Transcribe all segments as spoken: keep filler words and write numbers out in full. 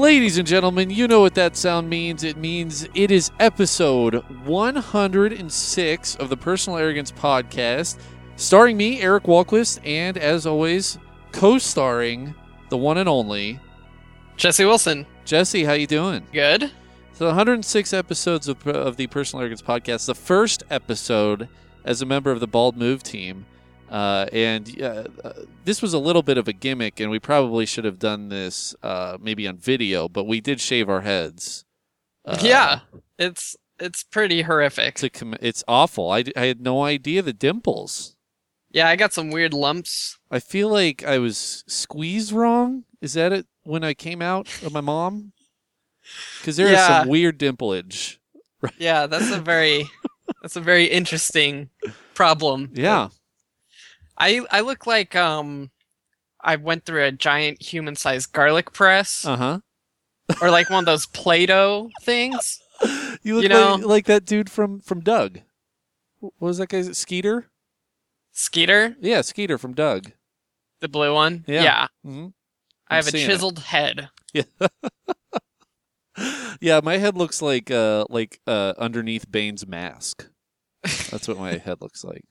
Ladies and gentlemen, you know what that sound means. It means it is episode one hundred six of the Personal Arrogance Podcast, starring me, Eric Walquist, and as always, co-starring the one and only Jesse Wilson. Jesse, how you doing? Good. So one hundred six episodes of, of the Personal Arrogance Podcast, the first episode as a member of the Bald Move team. Uh, and uh, uh, this was a little bit of a gimmick, and we probably should have done this uh, maybe on video, but we did shave our heads. Uh, yeah, it's it's pretty horrific. To com- it's awful. I, I had no idea the dimples. Yeah, I got some weird lumps. I feel like I was squeezed wrong. Is that it when I came out of my mom? Because there yeah. is some weird dimplage. Yeah, that's a very that's a very interesting problem. Yeah. I I look like um I went through a giant human-sized garlic press. Uh-huh. Or like one of those Play-Doh things. You look you know, like, like that dude from, from Doug. What was that guy's Skeeter? Skeeter? Yeah, Skeeter from Doug. The blue one? Yeah. yeah. Mm-hmm. I have a seeing chiseled head. Yeah. Yeah, my head looks like uh like uh underneath Bane's mask. That's what my head looks like.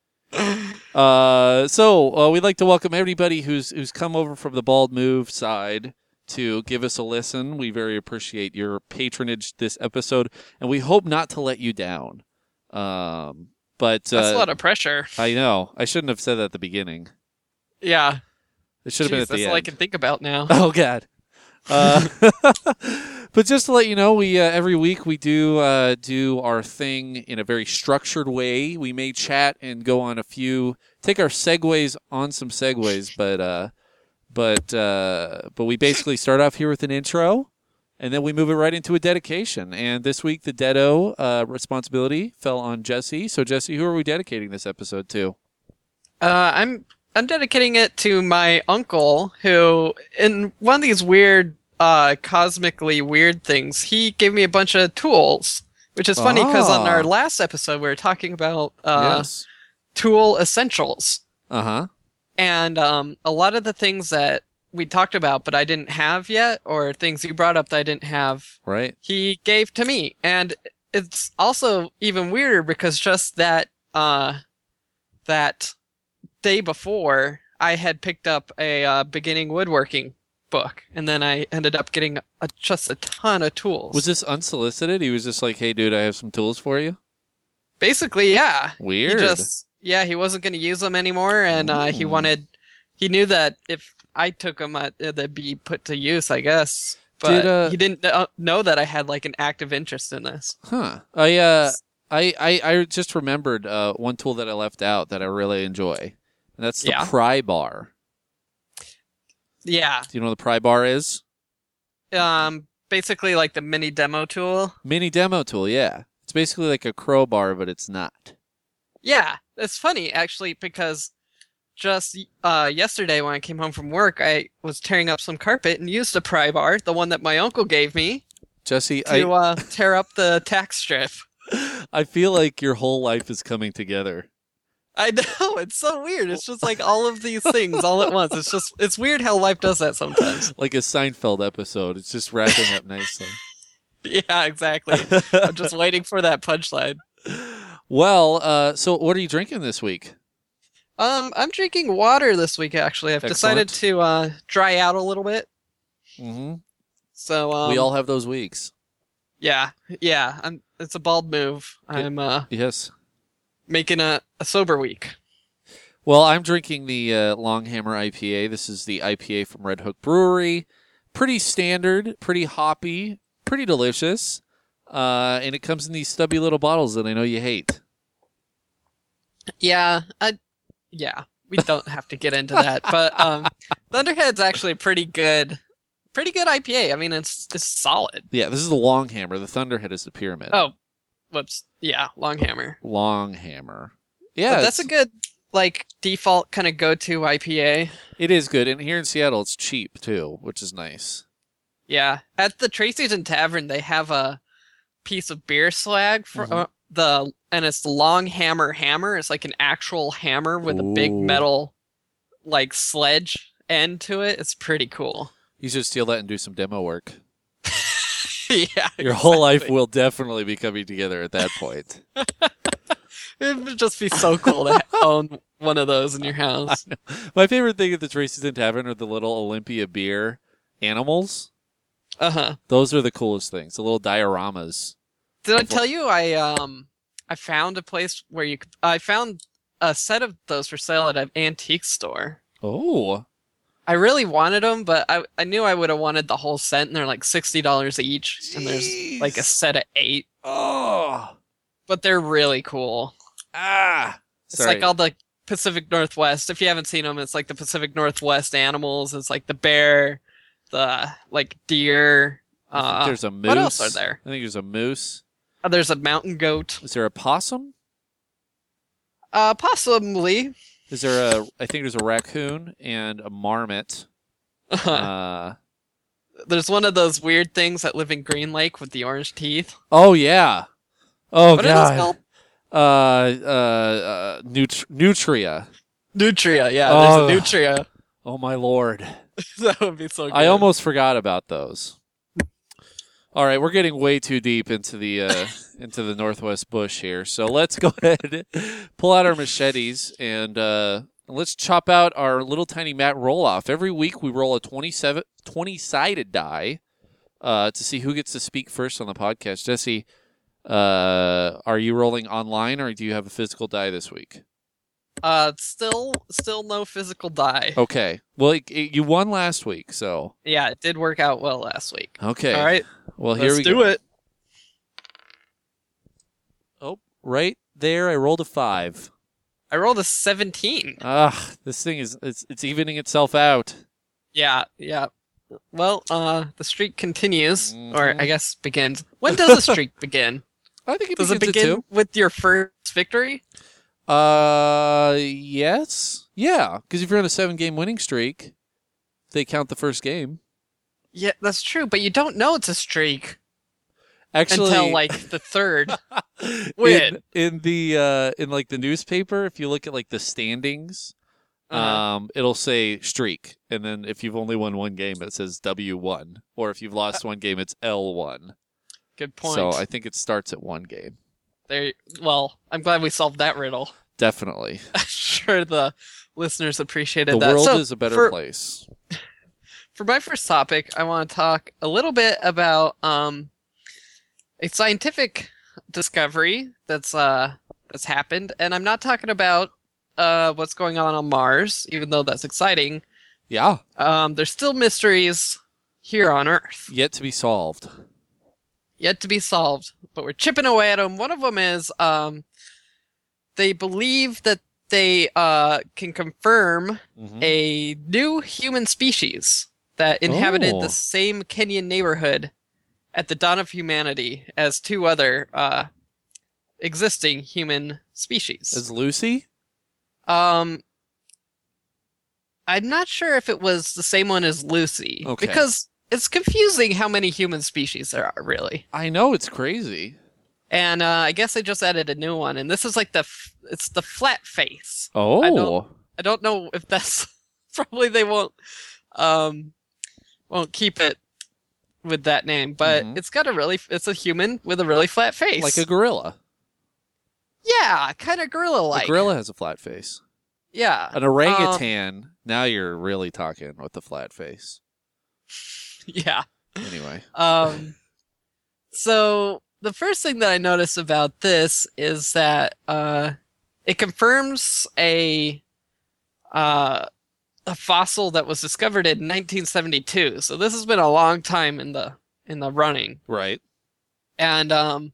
Uh, so uh, we'd like to welcome everybody who's who's come over from the Bald Move side to give us a listen. We very appreciate your patronage this episode, and we hope not to let you down. Um, but uh, That's a lot of pressure. I know. I shouldn't have said that at the beginning. Yeah. It should have been at that's the all end. I can think about now. Oh God. Uh, but just to let you know, we uh, every week we do uh, do our thing in a very structured way. We may chat and go on a few, take our segues on some segues, but uh, but uh, but we basically start off here with an intro, and then we move it right into a dedication. And this week, the Deado uh, responsibility fell on Jesse. So Jesse, who are we dedicating this episode to? Uh, I'm I'm dedicating it to my uncle, who, in one of these weird, uh, cosmically weird things, he gave me a bunch of tools, which is funny because on our last episode we were talking about uh, Yes. tool essentials, Uh huh. and um, a lot of the things that we talked about but I didn't have yet, or things you brought up that I didn't have, Right. he gave to me, and it's also even weirder because just that uh, that. day before, I had picked up a uh, beginning woodworking book, and then I ended up getting a, just a ton of tools. Was this unsolicited? He was just like, "Hey, dude, I have some tools for you." Basically, yeah. Weird. He just, yeah, he wasn't going to use them anymore, and uh, he Ooh. wanted. He knew that if I took them, uh, they'd be put to use, I guess. But Did, uh, he didn't uh, know that I had like an active interest in this. Huh. I uh, I I, I just remembered uh, one tool that I left out that I really enjoy, and that's the Yeah. pry bar. Yeah. Do you know what the pry bar is? Um. Basically, like the mini demo tool. Mini demo tool. Yeah. It's basically like a crowbar, but it's not. Yeah, it's funny actually because just uh, yesterday when I came home from work, I was tearing up some carpet and used a pry bar, the one that my uncle gave me, Jesse, to I uh, tear up the tack strip. I feel like your whole life is coming together. I know, it's so weird. It's just like all of these things all at once. It's just, it's weird how life does that sometimes. Like a Seinfeld episode. It's just wrapping up nicely. Yeah, exactly. I'm just waiting for that punchline. Well, uh, so what are you drinking this week? Um, I'm drinking water this week, actually. I've Excellent. decided to uh, dry out a little bit. Mm-hmm. So um, We all have those weeks. Yeah, yeah. I'm, it's a bald move. I'm uh, Yes. making a, a sober week. Well, I'm drinking the uh, Longhammer I P A. This is the I P A from Red Hook Brewery. Pretty standard, pretty hoppy, pretty delicious. Uh, and it comes in these stubby little bottles that I know you hate. Yeah, I, yeah. We don't have to get into that, but um, Thunderhead's actually pretty good, pretty good I P A. I mean, it's it's solid. Yeah, this is the Longhammer. The Thunderhead is the Pyramid. Oh, whoops. Yeah, Longhammer. Longhammer. Yeah, But that's a it's- good like default kind of go-to I P A. It is good. And here in Seattle, it's cheap, too, which is nice. Yeah, at the Tracy's and Tavern, they have a piece of beer slag for Mhm. uh, the, and it's the Longhammer hammer. It's like an actual hammer with a big Ooh. metal, like sledge end to it. It's pretty cool. You should steal that and do some demo work. Yeah, Your whole life exactly. will definitely be coming together at that point. It would just be so cool to own one of those in your house. My favorite thing at the Tracy's in Tavern are the little Olympia beer animals. Uh huh. Those are the coolest things. The little dioramas. Did I tell you I um I found a place where you could, I found a set of those for sale at an antique store. Oh. I really wanted them, but I I knew I would have wanted the whole set, and they're like sixty dollars each, and there's like a set of eight. Oh. But they're really cool. Ah. It's Sorry. like all the Pacific Northwest. If you haven't seen them, it's like the Pacific Northwest animals. It's like the bear, the like deer. I think Uh, there's a moose. what else are there? I think there's a moose. Uh, there's a mountain goat. Is there a possum? Uh, possibly. Is there a? I think there's a raccoon and a marmot. Uh, There's one of those weird things that live in Green Lake with the orange teeth. oh yeah. Oh What are those god. called? Uh, uh, uh, nut- nutria. Nutria. Yeah, Oh. there's a nutria. Oh my lord. That would be so good. I almost forgot about those. All right, we're getting way too deep into the uh, into the Northwest bush here. So let's go ahead, pull out our machetes, and uh, let's chop out our little tiny mat roll-off. Every week we roll a twenty-seven, twenty-sided die uh, to see who gets to speak first on the podcast. Jesse, uh, are you rolling online, or do you have a physical die this week? Uh, still, still no physical die. Okay. Well, it, it, you won last week, so Yeah, it did work out well last week. okay. All right, Well, here let's we do go. it. Oh, right there, I rolled a five. I rolled a seventeen. Ah, this thing is it's it's evening itself out. Yeah, yeah. Well, uh, the streak continues, Mhm. or I guess begins. When does a streak begin? I think it Does it begins begin at with your first victory? two. Uh, yes, yeah, because if you're on a seven-game winning streak, they count the first game. Yeah, that's true, but you don't know it's a streak Actually, until like the third. in, win. in the uh in like the newspaper, if you look at like the standings, Uh-huh. um, it'll say streak, and then if you've only won one game, it says W one, or if you've lost one game, it's L one. Good point. So I think it starts at one game. There. Well, I'm glad we solved that riddle. Definitely. I'm sure the listeners appreciated The that. world So, is a better for, place. For my first topic, I want to talk a little bit about um, a scientific discovery that's uh that's happened, and I'm not talking about uh what's going on on Mars, even though that's exciting. Yeah. Um, there's still mysteries here on Earth Yet to be solved. yet to be solved, but we're chipping away at them. One of them is um, they believe that they uh can confirm Mhm. a new human species that inhabited Oh. the same Kenyan neighborhood at the dawn of humanity as two other uh, existing human species. Is Lucy? Um, I'm not sure if it was the same one as Lucy, Okay. because it's confusing how many human species there are, really. I know, it's crazy. And uh, I guess they just added a new one, and this is like the f- it's the flat face. Oh. I don't- I don't know if that's probably they won't um won't keep it with that name, but Mhm. it's got a really it's a human with a really flat face. Like a gorilla. yeah, kind of gorilla like. A gorilla has a flat face. Yeah. An orangutan, now you're really talking with the flat face. Yeah. Anyway. Um so the first thing that I noticed about this is that uh it confirms a uh a fossil that was discovered in nineteen seventy-two. So this has been a long time in the in the running. Right. And um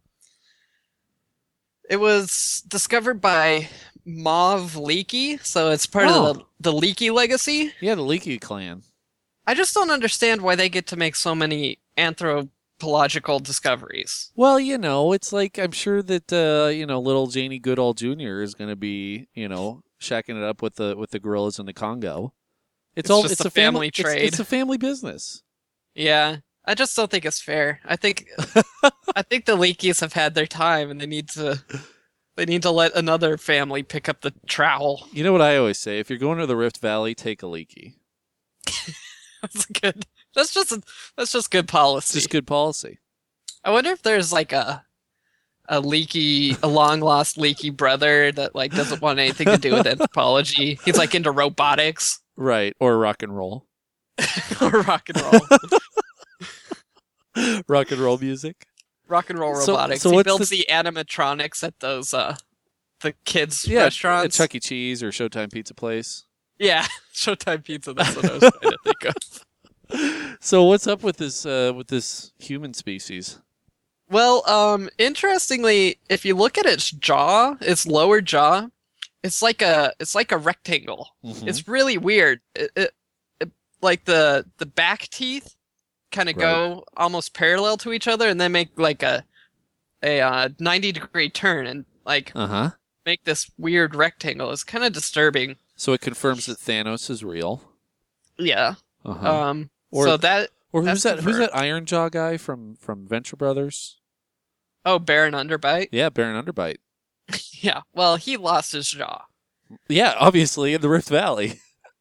it was discovered by Mauve Leakey, so it's part Oh. of the the Leakey legacy. Yeah, the Leaky clan. I just don't understand why they get to make so many anthropological discoveries. Well, you know, it's like I'm sure that uh, you know, little Janie Goodall Junior is going to be, you know, shacking it up with the with the gorillas in the Congo. It's, It's all just it's a a family, family it's- trade. It's, a family business. Yeah, I just don't think it's fair. I think I think the Leakeys have had their time, and they need to they need to let another family pick up the trowel. You know what I always say? If you're going to the Rift Valley, take a leaky. That's good. That's just a, that's just good It's policy. just good policy. I wonder if there's like a a leaky, a long lost leaky brother that like doesn't want anything to do with anthropology. He's like into robotics Right. Or rock and roll. or rock and roll, Rock and roll music. rock and roll So- robotics. so he what's builds the... animatronics at those uh the kids Yeah, restaurants. at Chuck E. Cheese or Showtime Pizza Place. Yeah, Showtime Pizza. That's what I was trying to think of. So what's up with this uh, with this human species? Well, um, interestingly, if you look at its jaw, its lower jaw, it's like a it's like a rectangle. Mhm. It's really weird. It, it, it like the the back teeth kind of Right. go almost parallel to each other, and then make like a a uh, ninety degree turn, and like Uh huh. make this weird rectangle. It's kind of disturbing. So it confirms that Thanos is real. Yeah. Uh-huh. Um. Or- so that or who's that's that? Who's confirmed. that Iron Jaw guy from from Venture Brothers? oh, Baron Underbite. Yeah, Baron Underbite. Yeah. Well, he lost his jaw. Yeah, obviously in the Rift Valley.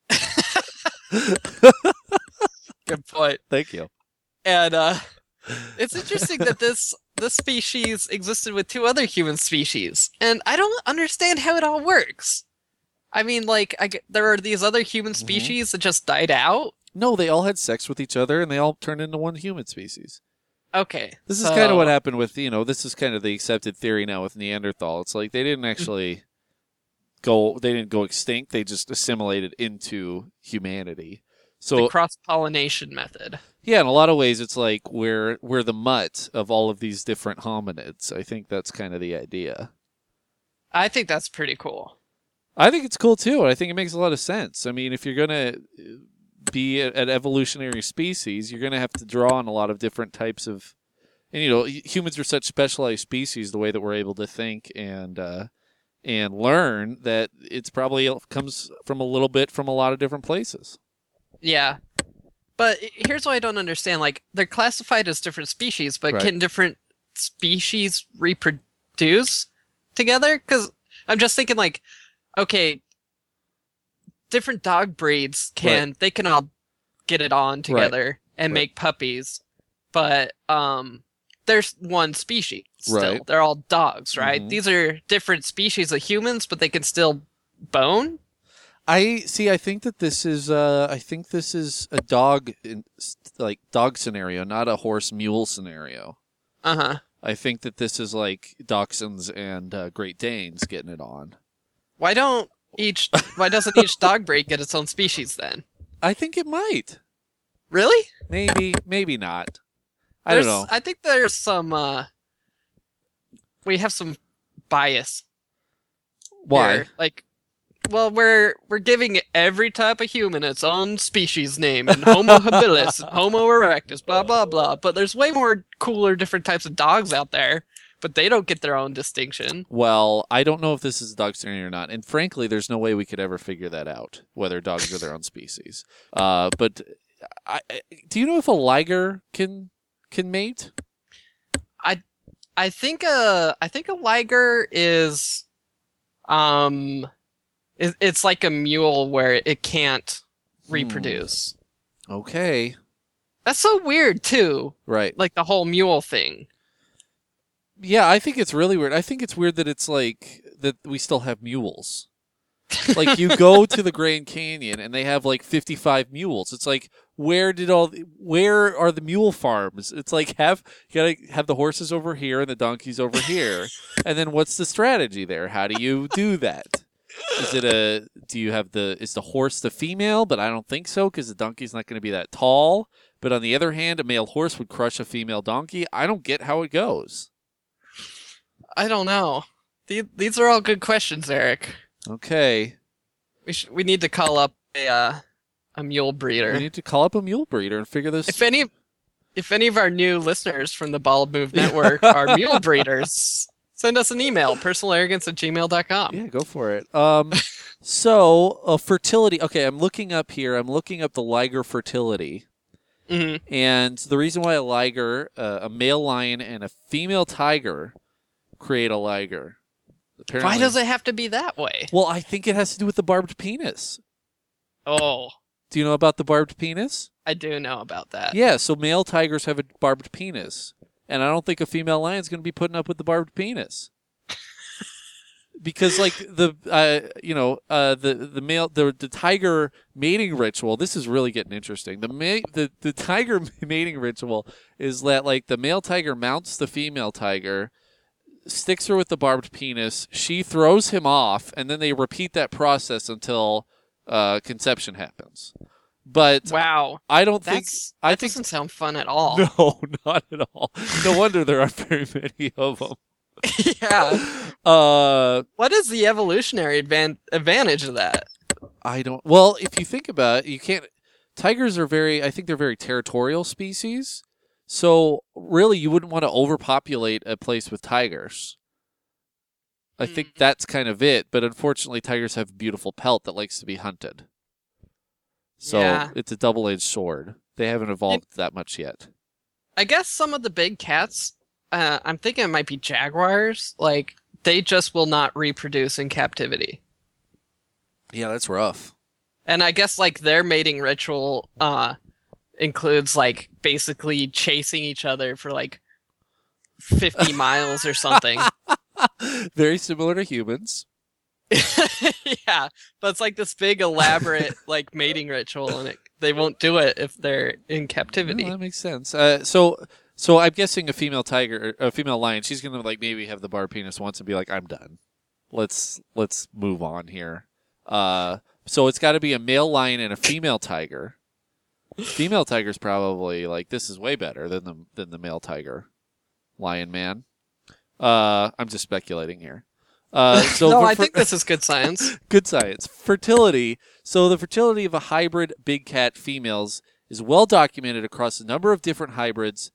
Good point. Thank you. And uh, it's interesting that this this species existed with two other human species, and I don't understand how it all works. I mean, like, I get, there are these other human Mm-hmm. species that just died out. No, they all had sex with each other, and they all turned into one human species. Okay, This is so- kind of what happened with, you know, this is kind of the accepted theory now with Neanderthal. It's like they didn't actually go, they didn't go extinct. They just assimilated into humanity. So the cross pollination method. yeah, in a lot of ways, it's like we're we're the mutt of all of these different hominids. I think that's kind of the idea. I think that's pretty cool. I think it's cool too. And I think it makes a lot of sense. I mean, if you're gonna be a- an evolutionary species, you're gonna have to draw on a lot of different types of, and you know, humans are such specialized species. The way that we're able to think and uh, and learn, that it's probably comes from a little bit from a lot of different places. Yeah. But here's what I don't understand. Like, they're classified as different species, but Right. can different species reproduce together? Because I'm just thinking, like, okay, different dog breeds can, they can all get it on together and Right. make puppies, but um, there's one species still. Right. They're all dogs, right? Mhm. These are different species of humans, but they can still bone? I see. I think that this is. Uh, I think this is a dog, in, like dog scenario, not a horse mule scenario. Uh-huh. I think that this is like Dachshunds and uh, Great Danes getting it on. Why don't each? Why doesn't each dog breed get its own species then? I think it might. Really? Maybe, maybe not. I There's, don't know. I think there's some. uh We have some bias. Why? here. Like, well, we're we're giving every type of human its own species name, and Homo habilis, and Homo erectus, blah blah blah. But there's way more cooler, different types of dogs out there, but they don't get their own distinction. Well, I don't know if this is a dog scenario or not, and frankly, there's no way we could ever figure that out, whether dogs are their own species. Uh, but I, I- do you know if a liger can can mate? I think a I think a liger is, um, it, it's like a mule where it can't reproduce. Okay, That's so weird too. right. Like the whole mule thing. Yeah, I think it's really weird. I think it's weird that it's like that we still have mules. Like you go to the Grand Canyon and they have like fifty-five mules. It's like, where did all the, where are the mule farms? It's like, have you gotta have the horses over here and the donkeys over here. And then what's the strategy there? How do you do that? Is it a do you have the is the horse the female? But I don't think so, because the donkey's not going to be that tall. But on the other hand, a male horse would crush a female donkey. I don't get how it goes. I don't know. These these are all good questions, Eric. Okay. We sh- we need to call up a uh, a mule breeder. We need to call up a mule breeder and figure this. If any if any of our new listeners from the Bald Move Network are mule breeders, send us an email, personalarrogance at gmail dot com. Yeah, go for it. Um, so uh, fertility. Okay, I'm looking up here. I'm looking up the liger fertility, hmm and the reason why a liger, uh, a male lion and a female tiger, create a liger. Apparently, Why does it have to be that way? Well, I think it has to do with the barbed penis. Oh, Do you know about the barbed penis? I do know about that. Yeah, so male tigers have a barbed penis, and I don't think a female lion's going to be putting up with the barbed penis. Because, like, the, uh, you know, uh, the, the male, the, the tiger mating ritual, this is really getting interesting. The, ma- the, the tiger mating ritual is that, like, the male tiger mounts the female tiger, sticks her with the barbed penis, she throws him off, and then they repeat that process until uh, conception happens. But wow, I don't think That's, I that think doesn't sound fun at all. no, not at all. No wonder there aren't very many of them. yeah. Uh, What is the evolutionary advan- advantage of that? I don't. Well, if you think about it, you can't. Tigers are very. I think they're very territorial species. So really, you wouldn't want to overpopulate a place with tigers. I think Mm. that's kind of it. But unfortunately, tigers have a beautiful pelt that likes to be hunted. So Yeah. it's a double-edged sword. They haven't evolved that much yet. I guess some of the big cats, uh, I'm thinking it might be jaguars, like, they just will not reproduce in captivity. Yeah, that's rough. And I guess, like, their mating ritual uh, includes, like, basically chasing each other for, like, fifty miles or something. Very similar to humans. yeah, but it's like this big elaborate like mating ritual, and it, they won't do it if they're in captivity. No, that makes sense. Uh, so, so I'm guessing a female tiger, a female lion, she's gonna like maybe have the barbed penis once and be like, "I'm done. Let's let's move on here." Uh, so it's got to be a male lion and a female tiger. Female tiger's probably like, this is way better than the than the male tiger, lion man. Uh, I'm just speculating here. Uh, so no, for- I for- think this is good science. Good science. Fertility. So the fertility of a hybrid big cat females is well documented across a number of different hybrids.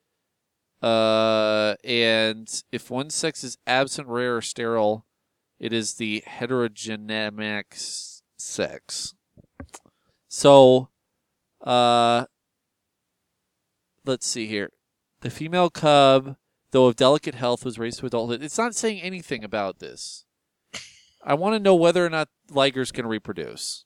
Uh, and if one sex is absent, rare, or sterile, it is the heterogenemic s- sex. So, uh, let's see here. The female cub, though of delicate health, was raised to adulthood. It's not saying anything about this. I want to know whether or not ligers can reproduce.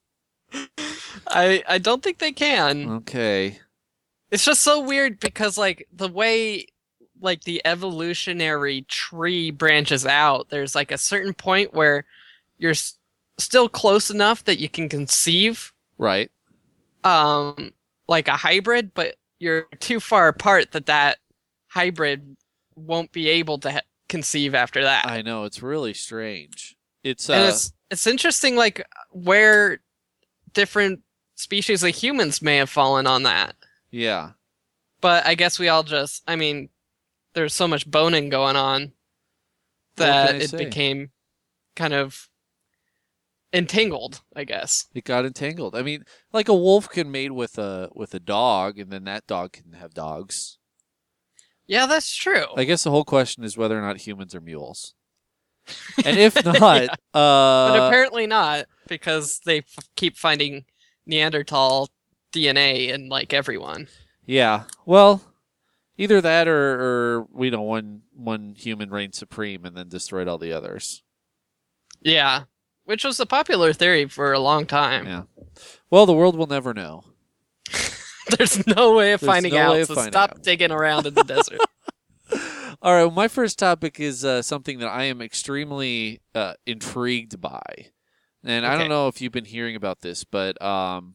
I I don't think they can. Okay. It's just so weird because like the way like the evolutionary tree branches out, there's like a certain point where you're s- still close enough that you can conceive Right. um like a hybrid, but you're too far apart that that hybrid won't be able to ha- conceive after that. I know. It's really strange. It's, uh, and it's it's interesting like where different species of humans may have fallen on that. yeah. But I guess we all just, I mean, there's so much boning going on What can that I it say? became kind of entangled, I guess. It got entangled. I mean, like a wolf can mate with a with a dog, and then that dog can have dogs. Yeah, that's true. I guess the whole question is whether or not humans are mules. And if not, Yeah. uh, but apparently not, because they f- keep finding Neanderthal D N A in like everyone. yeah. Well, either that or, or we know one one human reigned supreme and then destroyed all the others. Yeah, which was a popular theory for a long time. Yeah. Well, the world will never know. There's no way of There's finding no out, way of so finding stop out. digging around in the desert. All right. Well, my first topic is uh, something that I am extremely uh, intrigued by, and I Okay. don't know if you've been hearing about this, but um,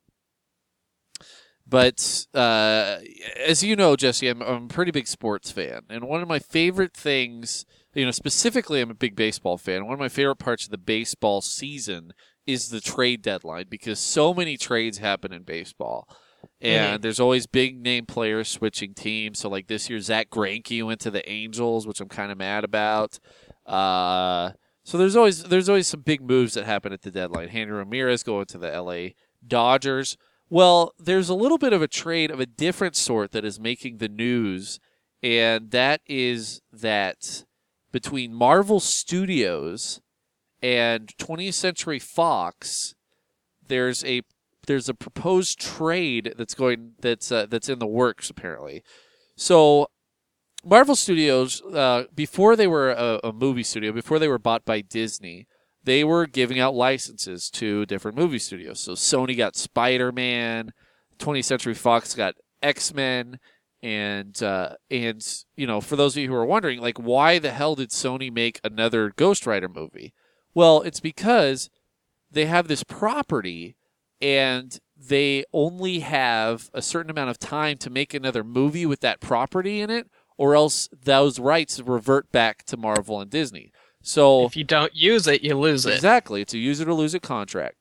but uh, as you know, Jesse, I'm, I'm a pretty big sports fan, and one of my favorite things, you know, specifically, I'm a big baseball fan. One of my favorite parts of the baseball season is the trade deadline because so many trades happen in baseball. And Mhm. there's always big name players switching teams. So like this year, Zach Greinke went to the Angels, which I'm kind of mad about. Uh, so there's always there's always some big moves that happen at the deadline. Handy Ramirez going to the L A Dodgers. Well, there's a little bit of a trade of a different sort that is making the news, and that is that between Marvel Studios and twentieth Century Fox, there's a there's a proposed trade that's going that's uh, that's in the works apparently. So Marvel Studios, uh, before they were a, a movie studio, before they were bought by Disney, they were giving out licenses to different movie studios. So Sony got Spider-Man, twentieth Century Fox got X-Men, And uh, and you know, for those of you who are wondering, like, why the hell did Sony make another Ghost Rider movie? Well, it's because they have this property, and they only have a certain amount of time to make another movie with that property in it, or else those rights revert back to Marvel and Disney. So if you don't use it, you lose it. Exactly, it's a use it or lose it contract,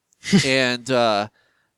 and uh,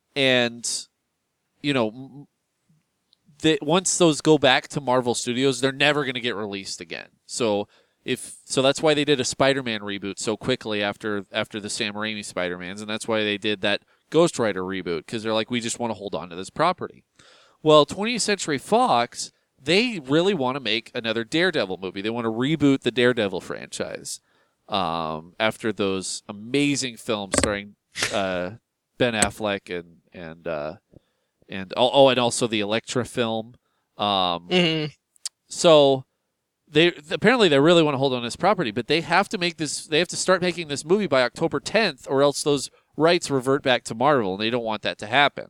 and you know. That once those go back to Marvel Studios, they're never going to get released again. So if so, that's why they did a Spider-Man reboot so quickly after after the Sam Raimi Spider-Mans, and that's why they did that Ghost Rider reboot, because they're like, we just want to hold on to this property. Well, twentieth Century Fox, they really want to make another Daredevil movie. They want to reboot the Daredevil franchise um, after those amazing films starring uh, Ben Affleck and and. Uh, And oh, and also the Elektra film. Um, mm-hmm. So they apparently they really want to hold on to this property, but they have to make this. They have to start making this movie by October tenth, or else those rights revert back to Marvel, and they don't want that to happen.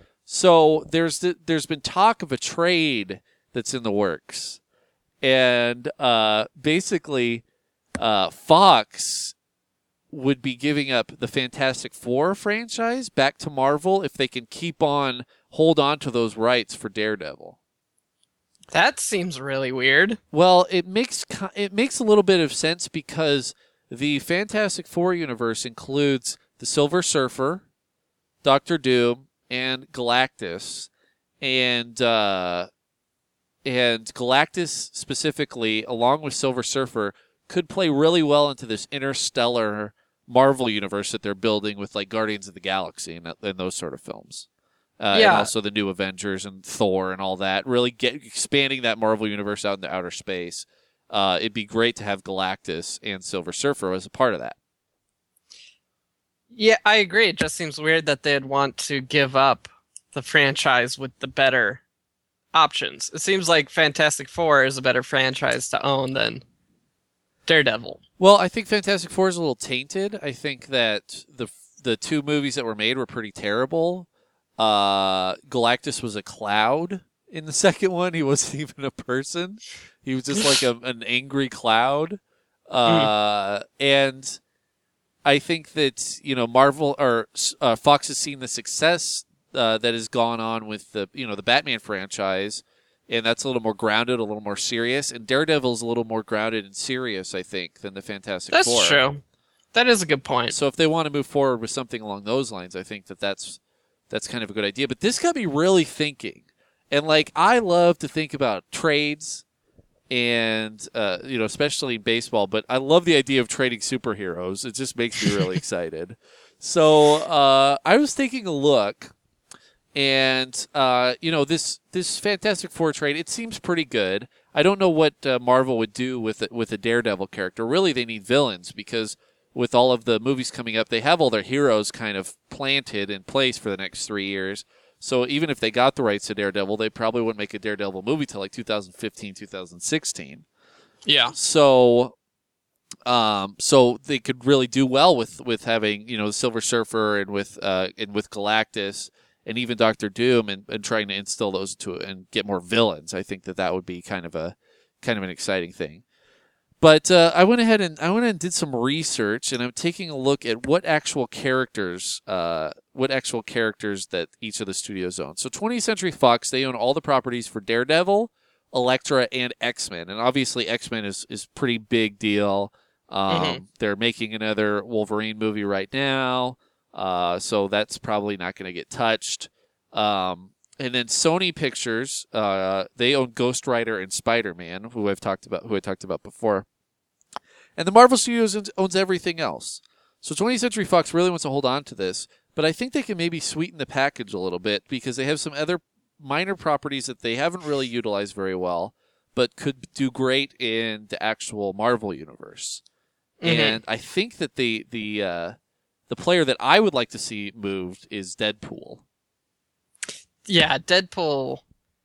So there's the, there's been talk of a trade that's in the works, and uh, basically uh, Fox would be giving up the Fantastic Four franchise back to Marvel if they can keep on hold on to those rights for Daredevil. That seems really weird. Well, it makes it makes a little bit of sense because the Fantastic Four universe includes the Silver Surfer, Doctor Doom, and Galactus, and uh, and Galactus specifically, along with Silver Surfer, could play really well into this interstellar Marvel universe that they're building with like Guardians of the Galaxy and, and those sort of films. Uh, yeah. And also the new Avengers and Thor and all that. Really get expanding that Marvel universe out into outer space. Uh, it'd be great to have Galactus and Silver Surfer as a part of that. Yeah, I agree. It just seems weird that they'd want to give up the franchise with the better options. It seems like Fantastic Four is a better franchise to own than Daredevil. Well, I think Fantastic Four is a little tainted. I think that the the two movies that were made were pretty terrible. Uh, Galactus was a cloud in the second one. He wasn't even a person. He was just like a, an angry cloud. Uh, mm. And I think that, you know, Marvel or uh, Fox has seen the success uh, that has gone on with the, you know, the Batman franchise, and that's a little more grounded, a little more serious. And Daredevil's a little more grounded and serious, I think, than the Fantastic that's Four. That's true. That is a good point. So if they want to move forward with something along those lines, I think that that's that's kind of a good idea. But this got me really thinking. And, like, I love to think about trades and, uh, you know, especially in baseball, but I love the idea of trading superheroes. It just makes me really excited. So uh, I was taking a look, and, uh, you know, this this Fantastic Four trade, it seems pretty good. I don't know what uh, Marvel would do with it, with a Daredevil character. Really, they need villains, because with all of the movies coming up, they have all their heroes kind of planted in place for the next three years. So even if they got the rights to Daredevil, they probably wouldn't make a Daredevil movie till like two thousand fifteen, two thousand sixteen. Yeah. So, um, so they could really do well with, with having, you know, the Silver Surfer and with uh and with Galactus and even Doctor Doom and, and trying to instill those into it and get more villains. I think that that would be kind of a kind of an exciting thing. But uh, I went ahead and I went ahead and did some research, and I'm taking a look at what actual characters, uh, what actual characters that each of the studios own. So, twentieth Century Fox, they own all the properties for Daredevil, Elektra, and X-Men, and obviously X-Men is is pretty big deal. Um, mm-hmm. They're making another Wolverine movie right now, uh, so that's probably not going to get touched. Um, And then Sony Pictures, uh, they own Ghost Rider and Spider-Man, who I've talked about, who I talked about before. And the Marvel Studios owns everything else. So twentieth Century Fox really wants to hold on to this, but I think they can maybe sweeten the package a little bit because they have some other minor properties that they haven't really utilized very well, but could do great in the actual Marvel universe. Mm-hmm. And I think that the the uh, the player that I would like to see moved is Deadpool. Yeah, Deadpool.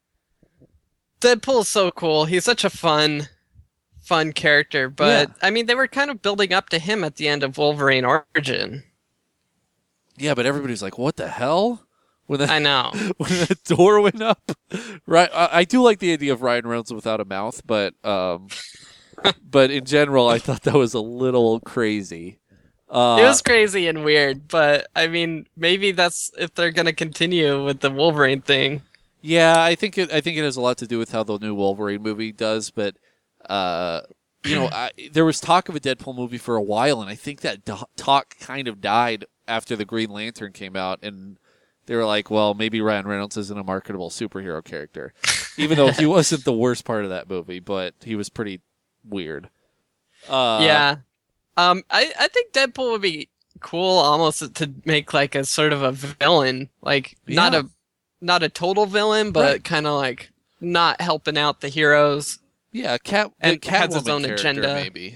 Deadpool's so cool. He's such a fun, fun character. But, yeah. I mean, they were kind of building up to him at the end of Wolverine Origin. Yeah, but everybody's like, what the hell? when that, I know. when that door went up. Right, I, I do like the idea of Ryan Reynolds without a mouth, but um, but in general, I thought that was a little crazy. Uh, It was crazy and weird, but I mean, maybe that's if they're gonna continue with the Wolverine thing. Yeah, I think it. I think it has a lot to do with how the new Wolverine movie does. But uh, you know, I, there was talk of a Deadpool movie for a while, and I think that do- talk kind of died after the Green Lantern came out, and they were like, "Well, maybe Ryan Reynolds isn't a marketable superhero character," even though he wasn't the worst part of that movie, but he was pretty weird. Uh, Yeah. Um, I, I think Deadpool would be cool almost to make like a sort of a villain, like not Yeah. a not a total villain, but Right. kind of like not helping out the heroes. yeah, cat And the has its Catwoman own character, agenda. maybe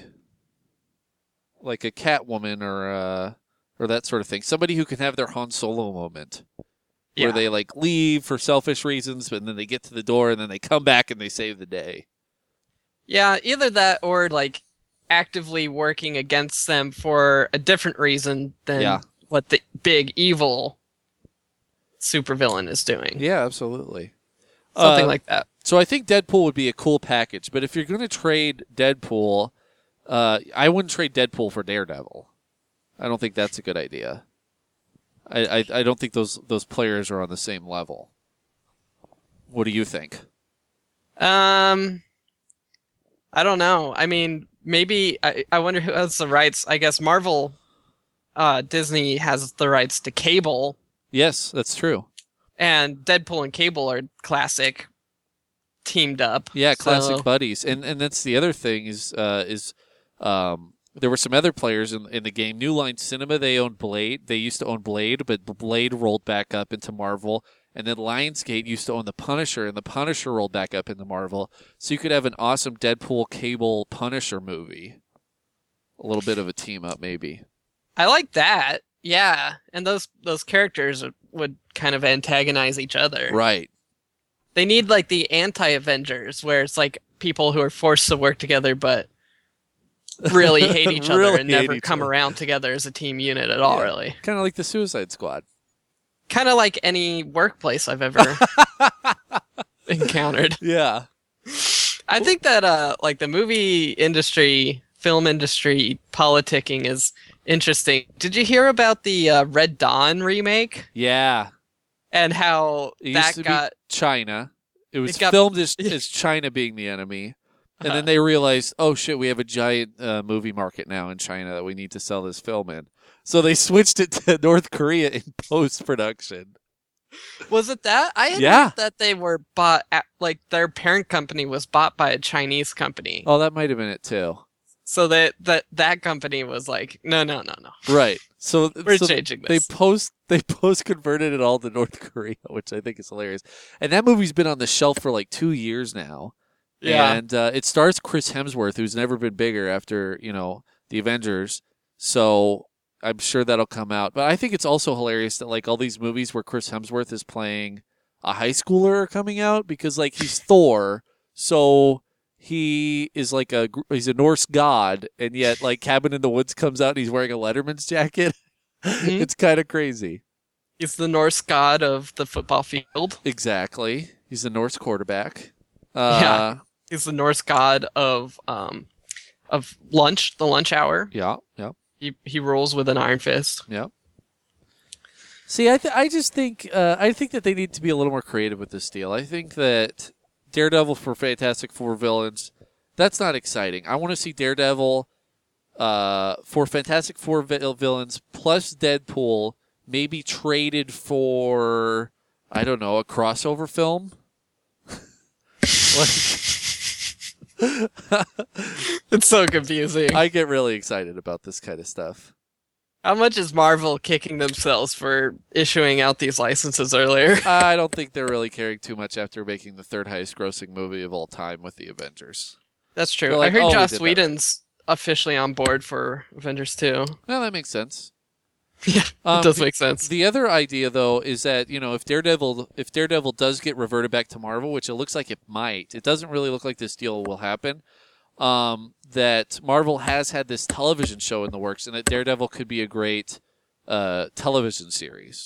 like a Catwoman or uh, or that sort of thing. Somebody who can have their Han Solo moment. Yeah. Where they like leave for selfish reasons, but then they get to the door and then they come back and they save the day. Yeah, either that or like actively working against them for a different reason than Yeah. what the big evil supervillain is doing. Yeah, absolutely. Something Uh, like that. So I think Deadpool would be a cool package, but if you're going to trade Deadpool, uh, I wouldn't trade Deadpool for Daredevil. I don't think that's a good idea. I, I, I don't think those those players are on the same level. What do you think? Um, I don't know. I mean, maybe I, I wonder who has the rights. I guess Marvel, uh, Disney has the rights to Cable, Yes, that's true. and Deadpool and Cable are classic teamed up. Yeah, classic So- buddies, and and that's the other thing is uh, is um, there were some other players in in the game. New Line Cinema, they owned Blade. They used to own Blade, but Blade rolled back up into Marvel, and then Lionsgate used to own the Punisher, and the Punisher rolled back up into Marvel. So you could have an awesome Deadpool Cable Punisher movie. A little bit of a team up, maybe. I like that. Yeah, and those those characters would, would kind of antagonize each other. Right. They need like the anti-Avengers, where it's like people who are forced to work together but really hate each other Really and hate never each come other. around together as a team unit at all. Yeah. Really, Kind of like the Suicide Squad. kind of like any workplace I've ever encountered. Yeah. I think that uh, like the movie industry, film industry, politicking is interesting. Did you hear about the uh, Red Dawn remake Yeah. and how It used that to got? be China. It was It got- filmed as, as China being the enemy. And Uh-huh. then they realized, oh shit, we have a giant uh, movie market now in China that we need to sell this film in. So they switched it to North Korea in post production. Was it that? I had Yeah. heard that they were bought at, like their parent company was bought by a Chinese company. Oh, that might have been it too. So that that that company was like, no, no, no, no. Right. So, We're so changing they this. post they post converted it all to North Korea, which I think is hilarious. And that movie's been on the shelf for like two years now. Yeah. And uh, it stars Chris Hemsworth, who's never been bigger after, you know, the Avengers. So I'm sure that'll come out. But I think it's also hilarious that like all these movies where Chris Hemsworth is playing a high schooler are coming out because like he's Thor, so he is like a gr- he's a Norse god, and yet like Cabin in the Woods comes out and he's wearing a Letterman's jacket. Mhm. It's kind of crazy. He's the Norse god of the football field. Exactly. He's a Norse quarterback. Uh, Yeah. He's the Norse god of um of lunch, the lunch hour. yeah. Yeah. He he rules with an iron fist. Yeah. See, I th- I just think uh, I think that they need to be a little more creative with this deal. I think that Daredevil for Fantastic Four villains, that's not exciting. I want to see Daredevil uh, for Fantastic Four vi- villains plus Deadpool maybe traded for, I don't know, a crossover film. Like, It's so confusing. I get really excited about this kind of stuff. How much is Marvel kicking themselves for issuing out these licenses earlier? I don't think they're really caring too much after making the third highest grossing movie of all time with the Avengers. That's true. They're like, I heard "Oh, we Joss did that Whedon's officially on board for Avengers two. Well, that makes sense. Yeah, Um, it does the- make sense. The other idea, though, is that you know if Daredevil if Daredevil does get reverted back to Marvel, which it looks like it might, it doesn't really look like this deal will happen. Um, that Marvel has had this television show in the works, and that Daredevil could be a great uh, television series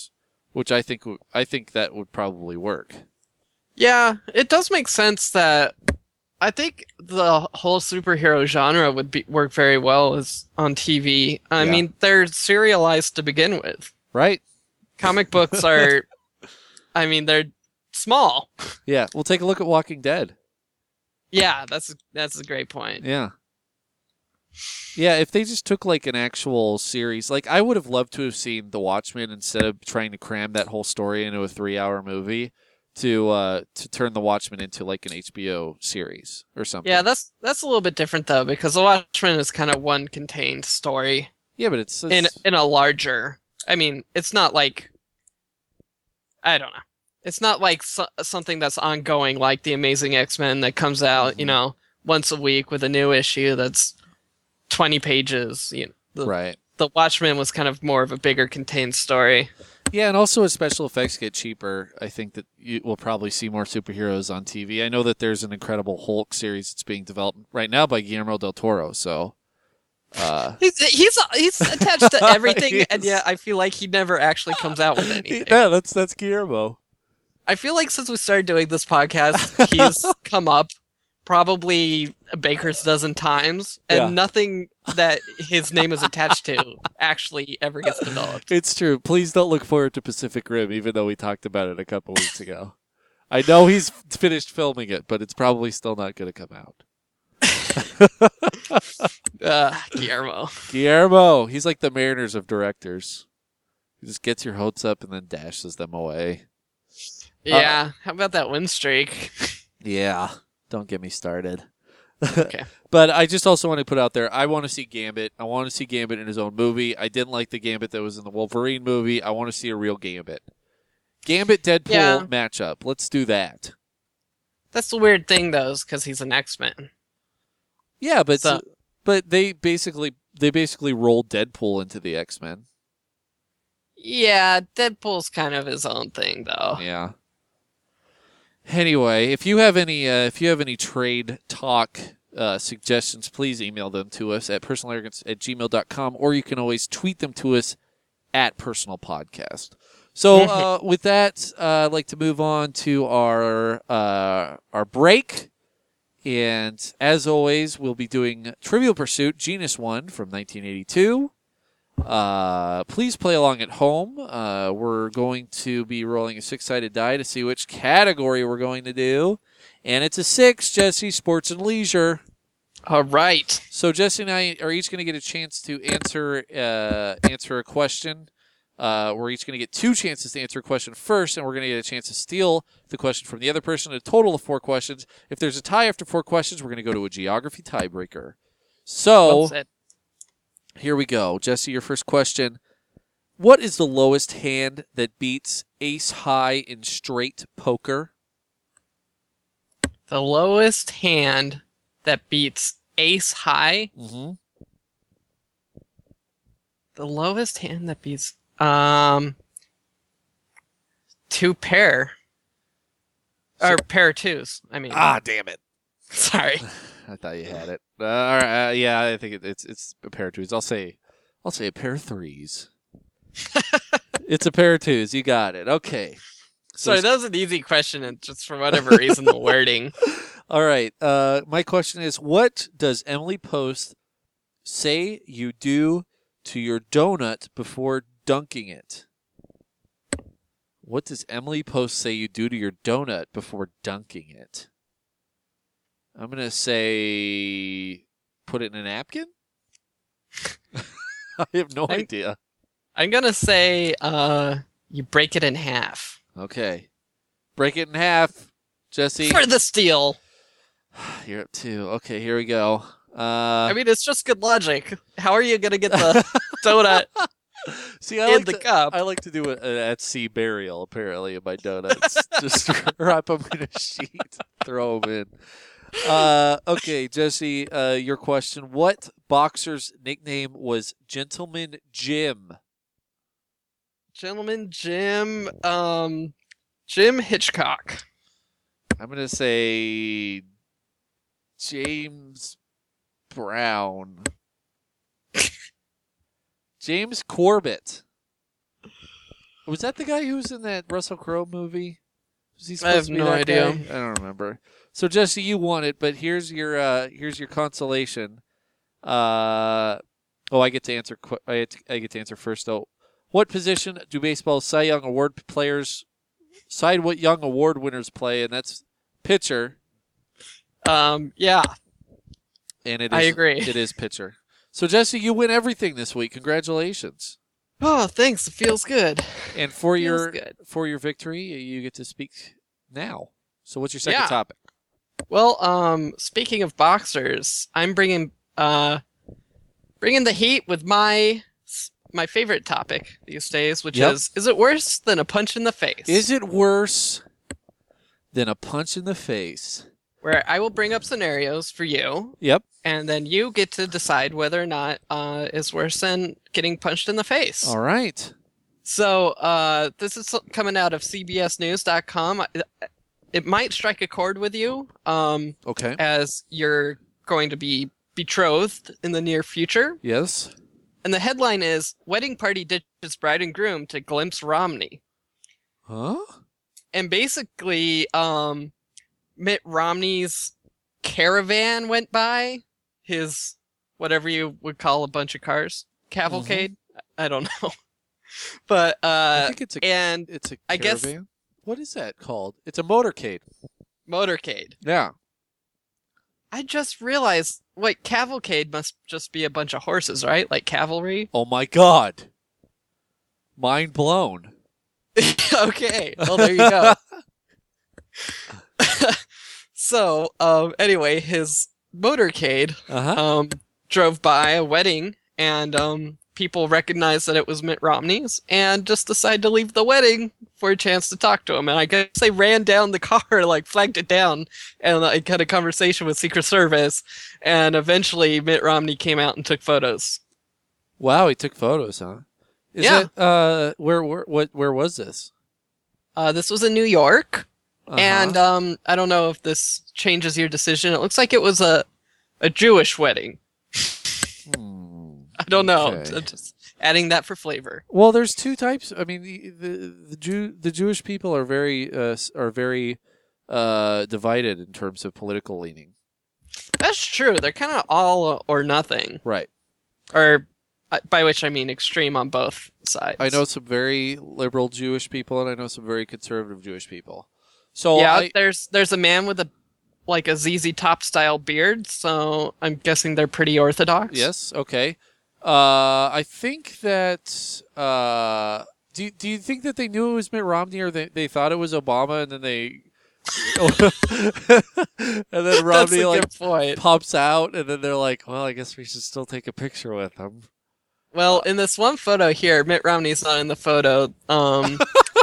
which I think w- I think that would probably work. Yeah, it does make sense that I think the whole superhero genre would be, work very well as on T V. I Yeah. mean, they're serialized to begin with. Right? Comic books are, I mean, they're small. Yeah. We'll take a look at Walking Dead. Yeah, that's that's a great point. Yeah. Yeah, if they just took like an actual series, like I would have loved to have seen The Watchmen instead of trying to cram that whole story into a three-hour movie to uh, to turn The Watchmen into like an H B O series or something. Yeah, that's that's a little bit different though, because The Watchmen is kind of one contained story Yeah, but it's, it's in in a larger. I mean, it's not like I don't know. It's not like so, something that's ongoing, like the Amazing X-Men that comes out, Mhm. you know, once a week with a new issue that's twenty pages. You know, the, right. the Watchmen was kind of more of a bigger contained story. Yeah, and also as special effects get cheaper, I think that you will probably see more superheroes on T V. I know that there's an Incredible Hulk series that's being developed right now by Guillermo del Toro, so uh, He's he's he's attached to everything, Yes. and yet I feel like he never actually comes out with anything. yeah, that's that's Guillermo. I feel like since we started doing this podcast, he's come up probably a baker's dozen times, and Yeah. nothing that his name is attached to actually ever gets developed. It's true. Please don't look forward to Pacific Rim, even though we talked about it a couple weeks ago. I know he's finished filming it, but it's probably still not going to come out. Uh, Guillermo. Guillermo, he's like the Mariners of directors. He just gets your hopes up and then dashes them away. Yeah, how about that win streak? Yeah, don't get me started. Okay. But I just also want to put out there, I want to see Gambit. I want to see Gambit in his own movie. I didn't like the Gambit that was in the Wolverine movie. I want to see a real Gambit. Gambit Deadpool Yeah. matchup. Let's do that. That's the weird thing, though, is because he's an X-Men. Yeah, but So- but they basically they basically rolled Deadpool into the X-Men. Yeah, Deadpool's kind of his own thing, though. Yeah. Anyway, if you have any uh, if you have any trade talk uh, suggestions, please email them to us at personalarrogance at gmail dot com, or you can always tweet them to us at personal podcast. So uh, with that, uh, I'd like to move on to our uh, our break. And as always, we'll be doing Trivial Pursuit Genus one from nineteen eighty-two. Uh, please play along at home. Uh, we're going to be rolling a six-sided die to see which category we're going to do. And it's a six, Jesse, sports and leisure. All right. So Jesse and I are each going to get a chance to answer uh, answer a question. Uh, we're each going to get two chances to answer a question first, and we're going to get a chance to steal the question from the other person. A total of four questions. If there's a tie after four questions, we're going to go to a geography tiebreaker. So Well said. here we go. Jesse, your first question. What is the lowest hand that beats ace high in straight poker? The lowest hand that beats ace high. Mm-hmm. The lowest hand that beats um two pair. Or pair twos. I mean, Ah, damn it. sorry. I thought you had it. Uh, all right, uh, yeah, I think it, it's it's a pair of twos. I'll say, I'll say a pair of threes. It's a pair of twos. You got it. Okay. So Sorry, that was an easy question, and just for whatever reason, the wording. all right. Uh, my question is, what does Emily Post say you do to your donut before dunking it? What does Emily Post say you do to your donut before dunking it? I'm going to say put it in a napkin? I have no I- idea. I'm gonna say, uh, you break it in half Okay. Break it in half. Jesse, for the steal. you're up two. Okay, here we go. Uh, I mean, it's just good logic. How are you gonna get the donut see, I in like the to, cup? I like to do an at sea burial, apparently, in my donuts. Just wrap them in a sheet, throw them in. Uh, okay, Jesse, uh, your question. What boxer's nickname was Gentleman Jim? Gentleman Jim, um, Jim Hitchcock. I'm going to say James Brown. James Corbett. Was that the guy who was in that Russell Crowe movie? Was he I supposed have to be no that idea. guy? I don't remember. So Jesse, you won it, but here's your uh, here's your consolation. Uh, oh, I get to answer. Qu- I, get to, I get to answer first though. What position do baseball's Cy Young Award players Cy Young Award winners play? And that's pitcher. Um, yeah, And it is, I agree. It is pitcher. So Jesse, you win everything this week. Congratulations! Oh, thanks. It feels good. And for Feels your good. for your victory, you get to speak now. So what's your second Yeah. topic? Well, um, speaking of boxers, I'm bringing uh, bringing the heat with my my favorite topic these days, which Yep. is: is it worse than a punch in the face? Is it worse than a punch in the face? Where I will bring up scenarios for you, Yep. and then you get to decide whether or not uh, is worse than getting punched in the face. All right. So uh, this is coming out of C B S News dot com. It might strike a chord with you, um, Okay. as you're going to be betrothed in the near future. Yes. And the headline is: Wedding Party Ditches Bride and Groom to Glimpse Romney. Huh? And basically, um, Mitt Romney's caravan went by, his whatever you would call a bunch of cars, cavalcade. I don't know, but I uh, think it's a and it's a I guess- caravan. What is that called? It's a motorcade. motorcade. Yeah. I just realized, wait, cavalcade must just be a bunch of horses, right? Like cavalry. Oh my God. Mind blown. Okay, well there you go. So, um, anyway, his motorcade Uh-huh. um, drove by a wedding, and um, people recognized that it was Mitt Romney's, and just decided to leave the wedding for a chance to talk to him. And I guess they ran down the car, like flagged it down, and like had a conversation with Secret Service, and eventually Mitt Romney came out and took photos. Wow, he took photos, huh? Is Yeah. It, uh, where, where, what, where was this? Uh, this was in New York, Uh-huh. and um, I don't know if this changes your decision. It looks like it was a a Jewish wedding. Hmm. I don't know. Okay. I'm just adding that for flavor. Well, there's two types. I mean, the the, the Jew the Jewish people are very uh, s- are very uh, divided in terms of political leaning. That's true. They're kind of all or nothing, Right. or uh, by which I mean extreme on both sides. I know some very liberal Jewish people, and I know some very conservative Jewish people. So yeah, I, there's there's a man with a like a Z Z Top style beard, so I'm guessing they're pretty orthodox. yes, okay. Uh, I think that. Uh, do you- do you think that they knew it was Mitt Romney, or they they thought it was Obama, and then they. and then That's Romney a like good point. pops out, and then they're like, "Well, I guess we should still take a picture with him." Well, in this one photo here, Mitt Romney's not in the photo. Um,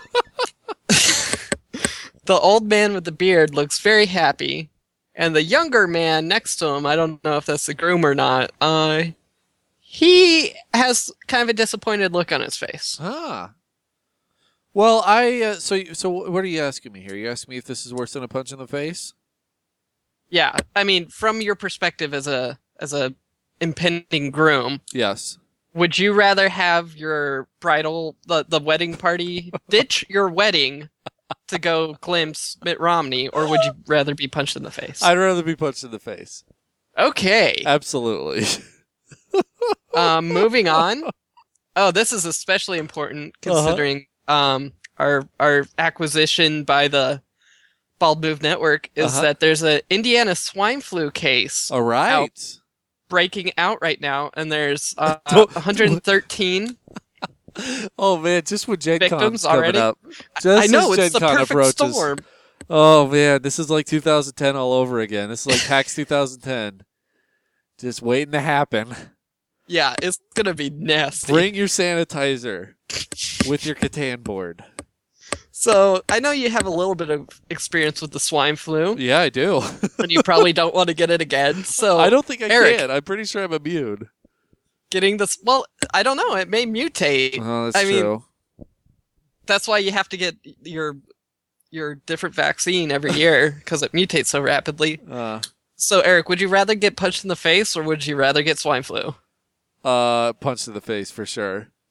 the old man with the beard looks very happy, and the younger man next to him, I don't know if that's the groom or not, uh, he has kind of a disappointed look on his face. Ah. Well, I uh, so so what are you asking me here? You asking me if this is worse than a punch in the face? Yeah, I mean, from your perspective as a as a impending groom, Yes. would you rather have your bridal the, the wedding party ditch your wedding to go glimpse Mitt Romney, or would you rather be punched in the face? I'd rather be punched in the face. Okay. Absolutely. Um, moving on. Oh, this is especially important Uh-huh. considering um our our acquisition by the Bald Move Network is Uh-huh. that there's a Indiana swine flu case All right. breaking out right now, and there's uh, Don't- one hundred thirteen. Oh man, just when Gen Victims Con's coming already? up. Just I know as it's the Gen Con perfect approaches. storm. Oh man, this is like two thousand ten all over again. This is like PAX two thousand ten. Just waiting to happen. Yeah, it's gonna be nasty. Bring your sanitizer with your Catan board. So I know you have a little bit of experience with the swine flu, Yeah, I do. but you probably don't want to get it again. So I don't think I Eric. can. I'm pretty sure I'm immune. getting this, well, I don't know. It may mutate. Oh, that's I mean, true. That's why you have to get your your different vaccine every year because it mutates so rapidly. Uh, So Eric, would you rather get punched in the face or would you rather get swine flu? uh, punch to the face for sure.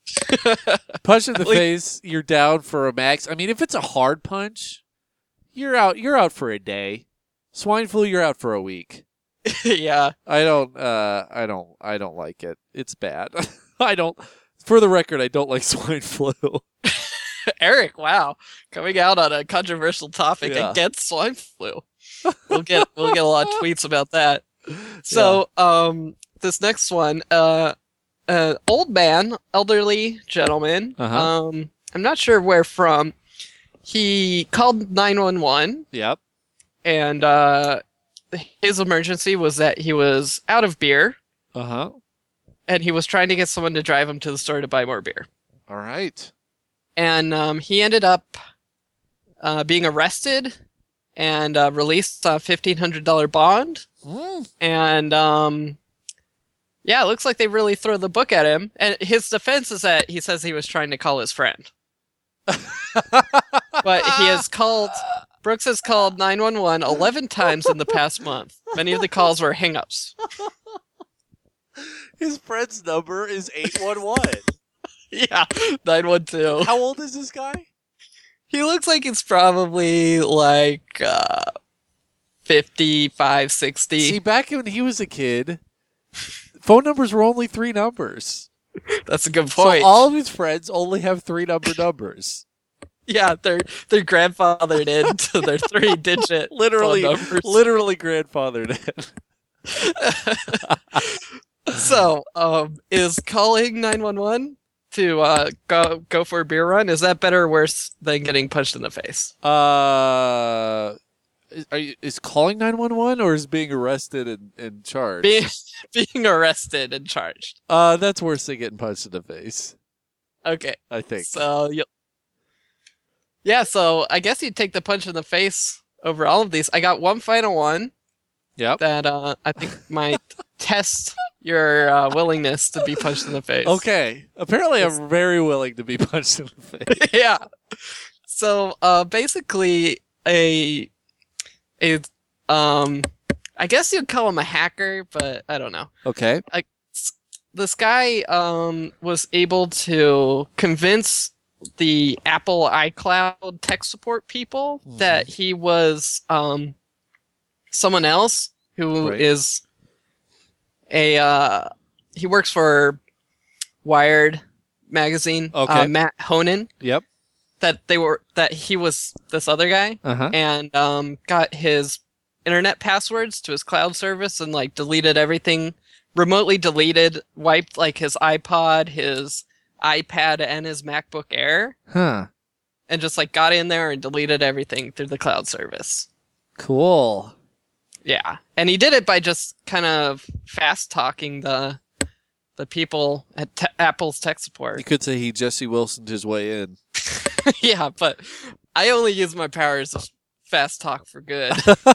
Punch in the Like- face, you're down for a max. I mean, if it's a hard punch, you're out. You're out for a day. Swine flu, you're out for a week. Yeah. I don't. Uh, I don't. I don't like it. It's bad. I don't. For the record, I don't like swine flu. Eric, wow. Coming out on a controversial topic Yeah. against swine flu. We'll get we'll get a lot of tweets about that. So, um this next one, uh uh old man, elderly gentleman, Uh-huh. um I'm not sure where from. He called nine one one Yep. and uh his emergency was that he was out of beer Uh huh. and he was trying to get someone to drive him to the store to buy more beer. All right. And um, he ended up uh, being arrested and uh, released a fifteen hundred dollars bond. Mm. And um, yeah, it looks like they really throw the book at him. And his defense is that he says he was trying to call his friend. But he has called, Brooks has called nine one one eleven times in the past month. Many of the calls were hang-ups. His friend's number is eight one one. Yeah, nine one two. How old is this guy? He looks like it's probably like uh, fifty-five, sixty. See, back when he was a kid, phone numbers were only three numbers. That's a good point. So all of his friends only have three number numbers. Yeah, they're they're grandfathered into their three digit Literally, phone numbers. literally grandfathered in. So, um, is calling nine one one to uh, go go for a beer run, is that better or worse than getting punched in the face? Uh, is, are you, is calling nine one one or is being arrested and, and charged? Being being arrested and charged. uh, that's worse than getting punched in the face, Okay, I think. so you yeah, so I guess you'd take the punch in the face over all of these. I got one final one Yep. that uh, I think might test your uh, willingness to be punched in the face. Okay. Apparently, I'm very willing to be punched in the face. Yeah. So uh, basically, a a um, I guess you'd call him a hacker, but I don't know. Okay. This guy um was able to convince the Apple iCloud tech support people Mhm. that he was um someone else who Right. is a uh he works for Wired magazine. Okay. Uh, Matt Honan. Yep. That they were that he was this other guy Uh huh. and um got his internet passwords to his cloud service and like deleted everything, remotely deleted, wiped like his iPod, his iPad, and his MacBook Air, Huh. and just like got in there and deleted everything through the cloud service. Cool. Yeah, and he did it by just kind of fast talking the the people at te- Apple's tech You support. could say he Jesse Wilsoned his way in. Yeah, but I only use my powers of fast talk for good.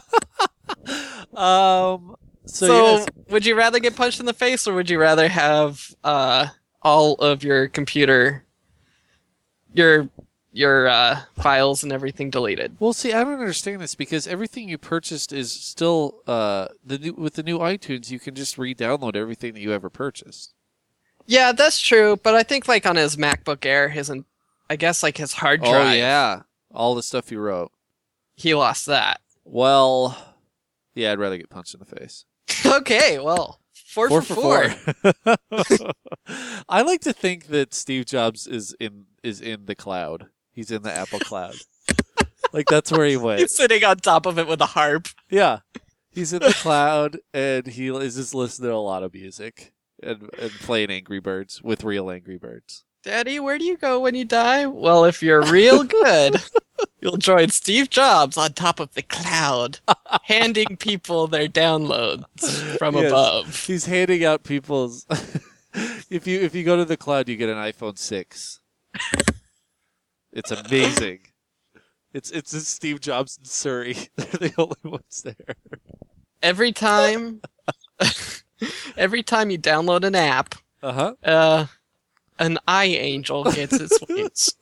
Um. So, So, yes. would you rather get punched in the face, or would you rather have uh, all of your computer, your your uh, files and everything deleted? Well, see, I don't understand this because everything you purchased is still uh the new with the new iTunes. You can just re-download everything that you ever purchased. Yeah, that's true. But I think like on his MacBook Air, his I guess like his hard drive, Oh yeah, all the stuff you wrote. he lost that. Well, yeah, I'd rather get punched in the face. Okay, well, four, Four for for four. four. I like to think that Steve Jobs is in is in the cloud. He's in the Apple cloud. Like that's where he went. He's sitting on top of it with a harp. Yeah, he's in the cloud and he is just listening to a lot of music and, and playing Angry Birds with real Angry Birds. Daddy, where do you go when you die? Well, if you're real good, you'll join Steve Jobs on top of the cloud, handing people their downloads from Yes. above. He's handing out people's. if you if you go to the cloud, you get an iPhone six. It's amazing. It's it's just Steve Jobs and Surrey. They're the only ones there. Every time, every time you download an app, Uh huh. uh, an eye angel gets its wings.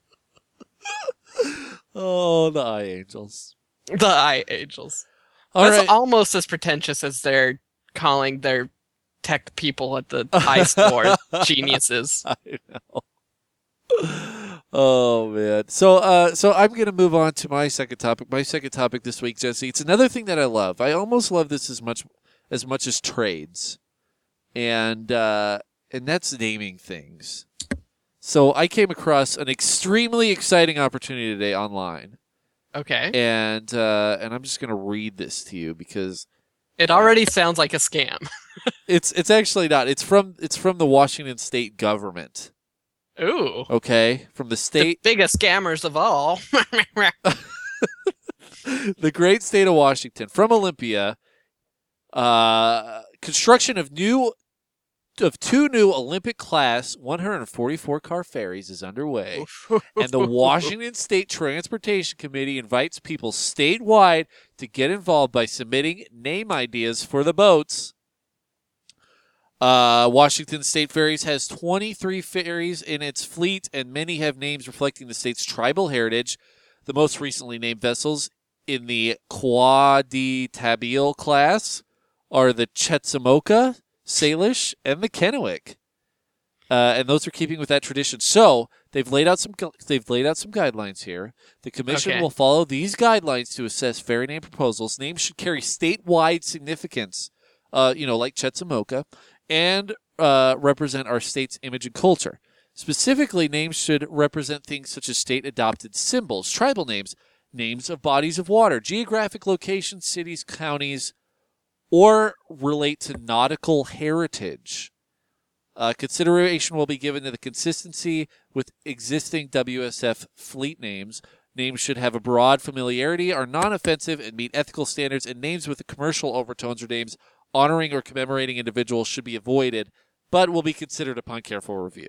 Oh, the eye angels. The eye angels. All That's right. almost as pretentious as they're calling their tech people at the iStore. Geniuses. I know. Oh man. So uh so I'm gonna move on to my second topic. My second topic this week, Jesse. It's another thing that I love. I almost love this as much as much as trades. And uh and that's naming things. So I came across an extremely exciting opportunity today online. Okay. And uh and I'm just gonna read this to you because it already sounds like a scam. it's it's actually not. It's from it's from the Washington State government. Ooh. Okay, from the state. The biggest scammers of all. The great state of Washington. From Olympia, uh, construction of new of two new Olympic-class one hundred forty-four car ferries is underway. And the Washington State Transportation Committee invites people statewide to get involved by submitting name ideas for the boats. Uh, Washington State Ferries has twenty-three ferries in its fleet, and many have names reflecting the state's tribal heritage. The most recently named vessels in the Quaditabile class are the Chetzemoka, Salish, and the Kennewick. Uh, and those are keeping with that tradition. So they've laid out some gu- they've laid out some guidelines here. The commission Okay. will follow these guidelines to assess ferry name proposals. Names should carry statewide significance, uh, you know, like Chetzemoka, and uh, represent our state's image and culture. Specifically, names should represent things such as state-adopted symbols, tribal names, names of bodies of water, geographic locations, cities, counties, or relate to nautical heritage. Uh, consideration will be given to the consistency with existing W S F fleet names. Names should have a broad familiarity, are non-offensive, and meet ethical standards, and names with commercial overtones or names honoring or commemorating individuals should be avoided, but will be considered upon careful review.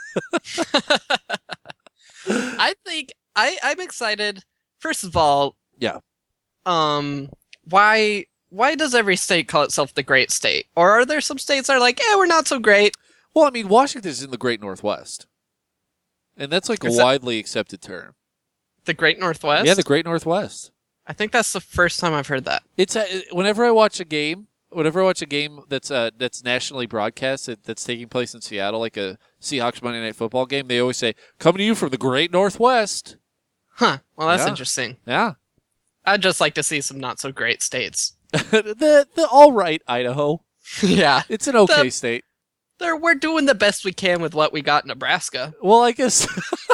I think I, I'm excited. First of all, Yeah. Um, why why does every state call itself the great state? Or are there some states that are like, yeah, we're not so great? Well, I mean, Washington's in the Great Northwest. And that's like a Is that- widely accepted term. The Great Northwest? Yeah, the Great Northwest. I think that's the first time I've heard that. It's a, whenever I watch a game, whenever I watch a game that's uh, that's nationally broadcast that, that's taking place in Seattle, like a Seahawks Monday Night Football game, they always say, "Coming to you from the Great Northwest." Huh. Well, that's Yeah. interesting. Yeah, I'd just like to see some not so great states. the the all right Idaho. yeah. It's an okay The- state. They're, we're doing the best we can with what we got in Nebraska. Well, I guess.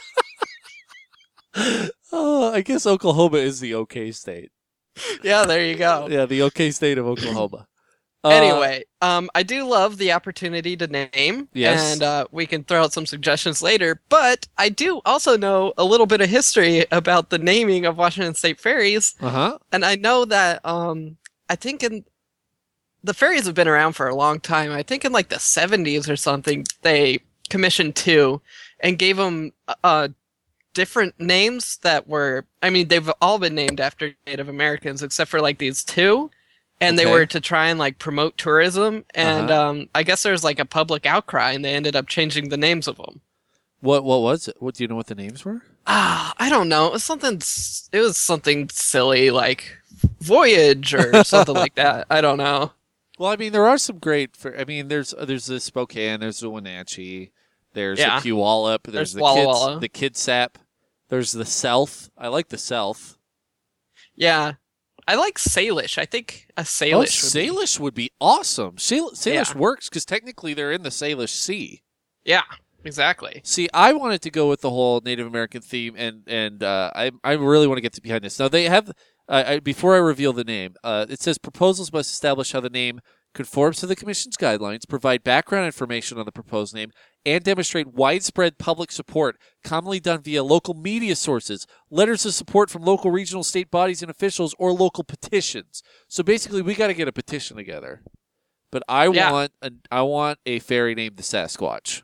oh, I guess Oklahoma is the okay state. Yeah, there you go. Yeah, the okay state of Oklahoma. Uh, Anyway, um, I do love the opportunity to name, Yes. and uh, we can throw out some suggestions later. But I do also know a little bit of history about the naming of Washington State ferries, uh huh. and I know that um, I think in the ferries have been around for a long time. I think in like the seventies or something, they commissioned two and gave them uh, different names that were. I mean, they've all been named after Native Americans except for like these two. And Okay. they were to try and like promote tourism, and Uh-huh. um, I guess there was like a public outcry, and they ended up changing the names of them. What what was it? What do you know? What the names were? Ah, I don't know. It was something. s- It was something silly like Voyage or something like that. I don't know. Well, I mean, there are some great. For, I mean, there's there's the Spokane, there's the Wenatchee, there's Yeah. the Puyallup, there's, There's the Walla kids, Walla. the Kitsap, there's the South. I like the South. Yeah, I like Salish. I think a Oh, Salish. would be- Salish would be awesome. Sal- Salish Yeah. works because technically they're in the Salish Sea. Yeah, exactly. See, I wanted to go with the whole Native American theme, and and uh, I I really want to get to behind this. Now they have. Uh, I, before I reveal the name, uh, it says proposals must establish how the name conforms to the Commission's guidelines, provide background information on the proposed name, and demonstrate widespread public support, commonly done via local media sources, letters of support from local, regional, state bodies and officials, or local petitions. So basically, we got to get a petition together. But I Yeah. want a, I want a fairy named the Sasquatch.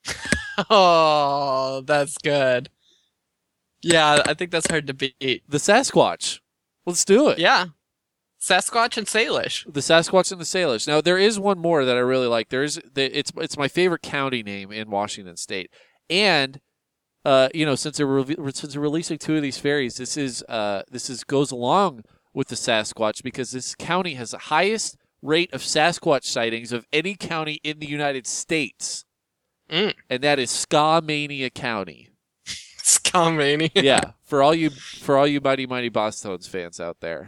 Oh, that's good. Yeah, I think that's hard to beat. The Sasquatch. Let's do it. Yeah, Sasquatch and Salish. The Sasquatch and the Salish. Now there is one more that I really like. There is the, it's it's my favorite county name in Washington State, and uh, you know since they're re- since they're releasing two of these ferries, this is uh this is goes along with the Sasquatch because this county has the highest rate of Sasquatch sightings of any county in the United States. Mm. And that is Scamania County. Scamania. Yeah, for all you for all you Mighty Mighty Boss Tones fans out there.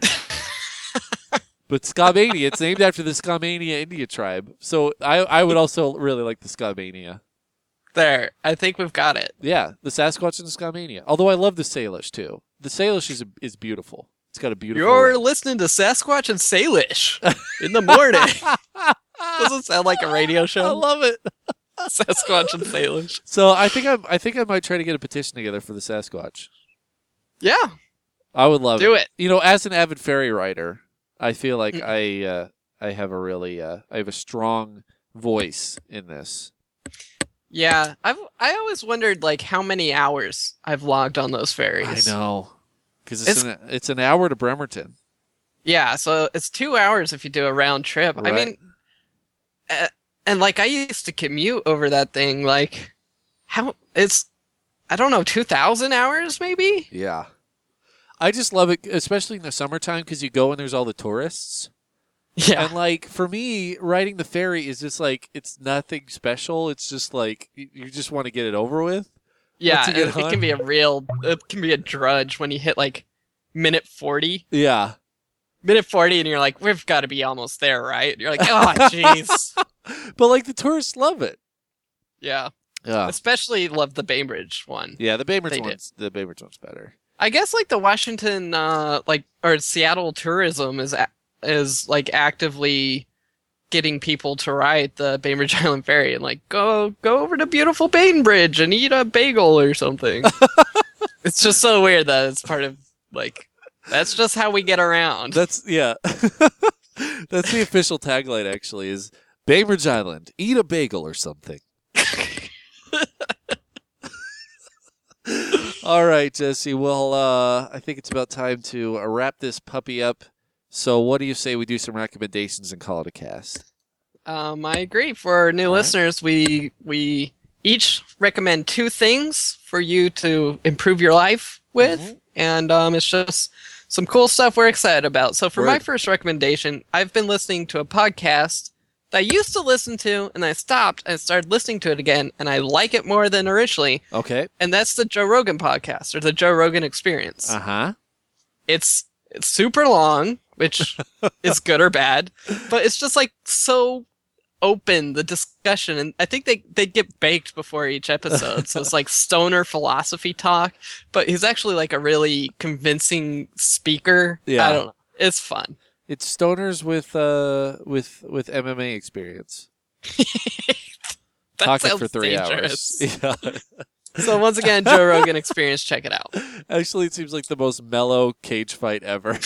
But Scamania, it's named after the Scamania India tribe. So I, I would also really like the Scamania. There, I think we've got it. Yeah, the Sasquatch and the Scamania. Although I love the Salish, too. The Salish is is beautiful. It's got a beautiful... You're ring. listening to Sasquatch and Salish in the morning. Doesn't sound like a radio I show. love it. Sasquatch and Salish. So I think I I think I might try to get a petition together for the Sasquatch. Yeah. I would love Do it. it. You know, as an avid fairy writer, I feel like Mm. I uh, I have a really uh, I have a strong voice in this. Yeah, I've I always wondered like how many hours I've logged on those ferries. I know, because it's, It's- an it's an hour to Bremerton. Yeah, so it's two hours if you do a round trip. I Right. mean, uh, and like I used to commute over that thing. Like, how it's I don't know, two thousand hours maybe. Yeah, I just love it, especially in the summertime, because you go and there's all the tourists. Yeah, And like for me, riding the ferry is just like it's nothing special. It's just like you you just want to get it over with. yeah. once you get It, it on- can be a real, it can be a drudge when you hit like minute forty. Yeah, Minute forty, and you're like, we've got to be almost there, right? And you're like, oh, jeez. but like the tourists love it. Yeah, Yeah, especially love the Bainbridge one. yeah. The Bainbridge They did. one's the Bainbridge one's better. I guess like the Washington, uh, like or Seattle tourism is a- is like actively getting people to ride the Bainbridge Island Ferry and like go go over to beautiful Bainbridge and eat a bagel or something. It's just so weird that it's part of like that's just how we get around. That's yeah. That's the official tagline. Actually, is Bainbridge Island, eat a bagel or something. All right, Jesse. Well, uh, I think it's about time to uh, wrap this puppy up. So, what do you say we do some recommendations and call it a cast? Um, I agree. For our new All right. listeners, we we each recommend two things for you to improve your life with, Mhm. and um, it's just some cool stuff we're excited about. So for my Word. first recommendation, I've been listening to a podcast that I used to listen to, and I stopped and started listening to it again, and I like it more than originally, Okay. and that's the Joe Rogan podcast, or the Joe Rogan Experience. Uh huh. It's it's super long, which is good or bad, but it's just like so open, the discussion, and I think they they get baked before each episode, so it's like stoner philosophy talk, but he's actually like a really convincing speaker. Yeah. I don't know. It's fun. It's stoners with uh with with M M A experience. That Talking sounds for three dangerous. hours. Yeah. So once again, Joe Rogan Experience, check it out. Actually, it seems like the most mellow cage fight ever.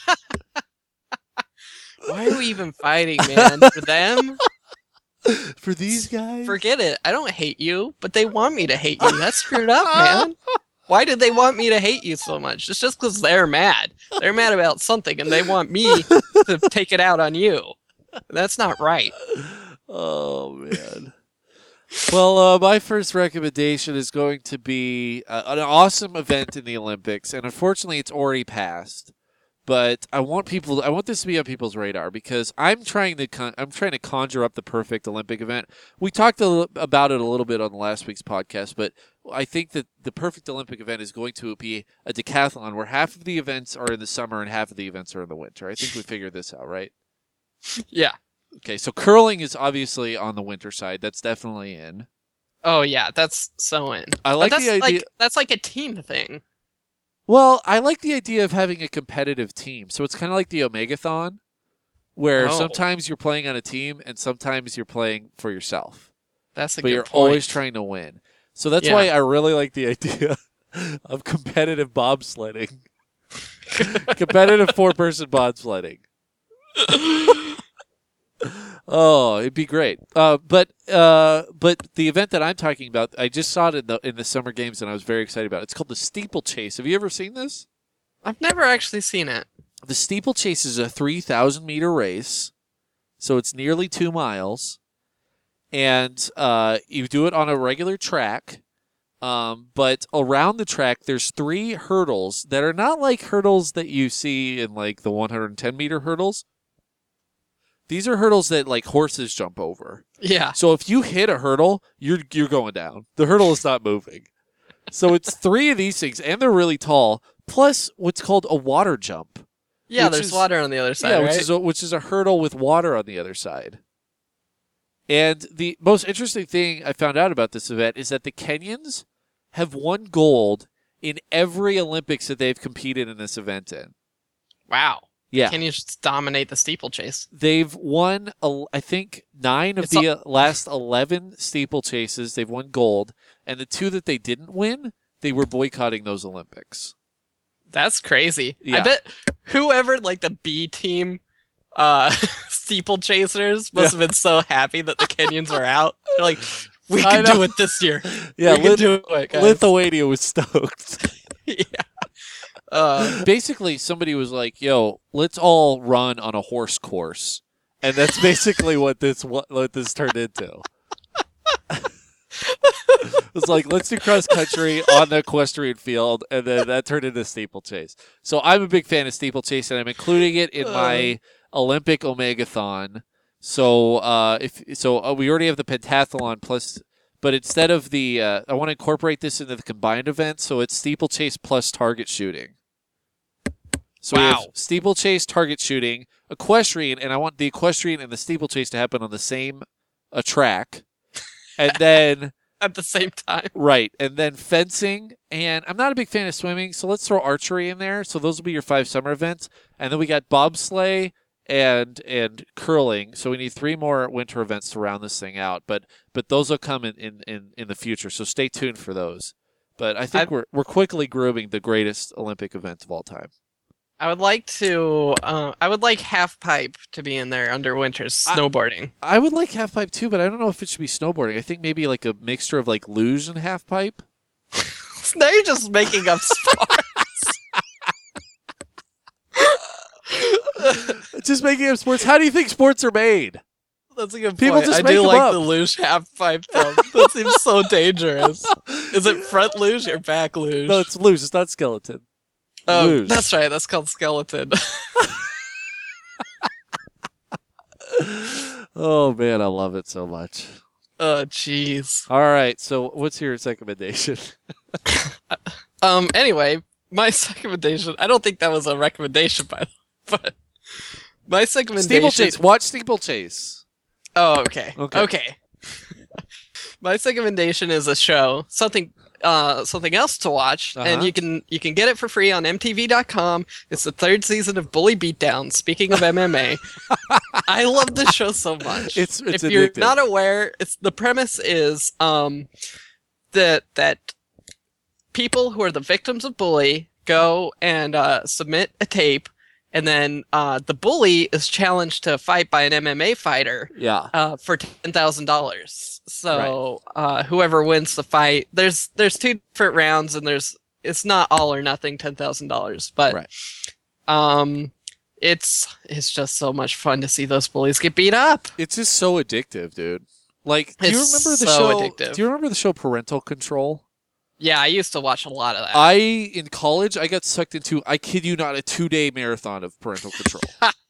Why are we even fighting, man? For them? For these guys? Forget it. I don't hate you, but they want me to hate you. That's screwed up, man. Why did they want me to hate you so much? It's just because they're mad. They're mad about something, and they want me to take it out on you. That's not right. Oh, man. Well, uh, my first recommendation is going to be uh, an awesome event in the Olympics, and unfortunately, it's already passed. But I want people. I want this to be on people's radar because I'm trying to. Con- I'm trying to conjure up the perfect Olympic event. We talked a l- about it a little bit on last week's podcast, but I think that the perfect Olympic event is going to be a decathlon where half of the events are in the summer and half of the events are in the winter. I think we figured this out, right? Yeah. Okay, so curling is obviously on the winter side. That's definitely in. Oh yeah, that's so in. I But like that's the idea. like that's like a team thing. Well, I like the idea of having a competitive team. So it's kind of like the Omegathon, where Oh. sometimes you're playing on a team and sometimes you're playing for yourself. That's a But good you're point. always trying to win. So that's Yeah. why I really like the idea of competitive bobsledding. Competitive four-person bobsledding. Oh, it'd be great. Uh, but uh, but the event that I'm talking about, I just saw it in the in the summer games, and I was very excited about it. It's called the Steeplechase. Have you ever seen this? I've never actually seen it. The Steeplechase is a three thousand meter race, so it's nearly two miles, and uh, you do it on a regular track. Um, but around the track, there's three hurdles that are not like hurdles that you see in like the one hundred ten meter hurdles. These are hurdles that like horses jump over. Yeah. So if you hit a hurdle, you're you're going down. The hurdle is not moving. So it's three of these things, and they're really tall. Plus, what's called a water jump. Yeah, there's is, water on the other side, yeah, right? which is a, which is a hurdle with water on the other side. And the most interesting thing I found out about this event is that the Kenyans have won gold in every Olympics that they've competed in this event in. Wow. Yeah. Can you just dominate the steeplechase? They've won, I think, nine of It's the a- last eleven steeplechases. They've won gold. And the two that they didn't win, they were boycotting those Olympics. That's crazy. Yeah. I bet whoever, like, the B team uh, steeplechasers must have been so happy that the Kenyans were out. They're like, we I can know. do it this year. Yeah, we can Lith- do it, guys. Lithuania was stoked. Yeah. Uh, Basically, somebody was like, yo, let's all run on a horse course. And that's basically what this what, what this turned into. It was like, let's do cross country on the equestrian field, and then that turned into steeplechase. So I'm a big fan of steeplechase, and I'm including it in my Olympic Omegathon. So uh, if so, uh, we already have the pentathlon plus, but instead of the, uh, I want to incorporate this into the combined event. So it's steeplechase plus target shooting. So we Wow. have steeplechase, target shooting, equestrian, and I want the equestrian and the steeplechase to happen on the same uh, track. And then, at the same time. right, and then fencing. And I'm not a big fan of swimming, so let's throw archery in there. So those will be your five summer events. And then we got bobsleigh and and curling. So we need three more winter events to round this thing out. But but those will come in, in, in, in the future, so stay tuned for those. But I think I- we're we're quickly grooming the greatest Olympic event of all time. I would like to. Uh, I would like half pipe to be in there under winters I- snowboarding. I would like half pipe too, but I don't know if it should be snowboarding. I think maybe like a mixture of like luge and half pipe. Now you're just making up sports. Just making up sports. How do you think sports are made? That's a good People point. just I make do them like up. the luge half pipe though. That seems so dangerous. Is it front luge or back luge? No, it's luge. It's not skeleton. Oh, luge. that's right. That's called skeleton. Oh man, I love it so much. Oh, jeez. All right, so what's your recommendation? Um. Anyway, my recommendation. I don't think that was a recommendation, by the way, but my recommendation. Steeplechase. Watch Steeplechase. Oh, okay. Okay. Okay. My recommendation is a show, something uh something else to watch, Uh-huh. and you can you can get it for free on M T V dot com. It's the third season of Bully Beatdown. Speaking of M M A, I love this show so much. It's it's if you're addictive. not aware, it's the premise is um that that people who are the victims of bully go and uh, submit a tape, and then uh, the bully is challenged to fight by an M M A fighter Yeah. uh, for ten thousand dollars. So uh, whoever wins the fight, there's there's two different rounds, and there's it's not all or nothing ten thousand dollars, but Right. um, it's it's just so much fun to see those bullies get beat up. It's just so addictive, dude. Like, do you It's remember the so show? addictive. Do you remember the show Parental Control? Yeah, I used to watch a lot of that. I in college I got sucked into, I kid you not, a two day marathon of Parental Control.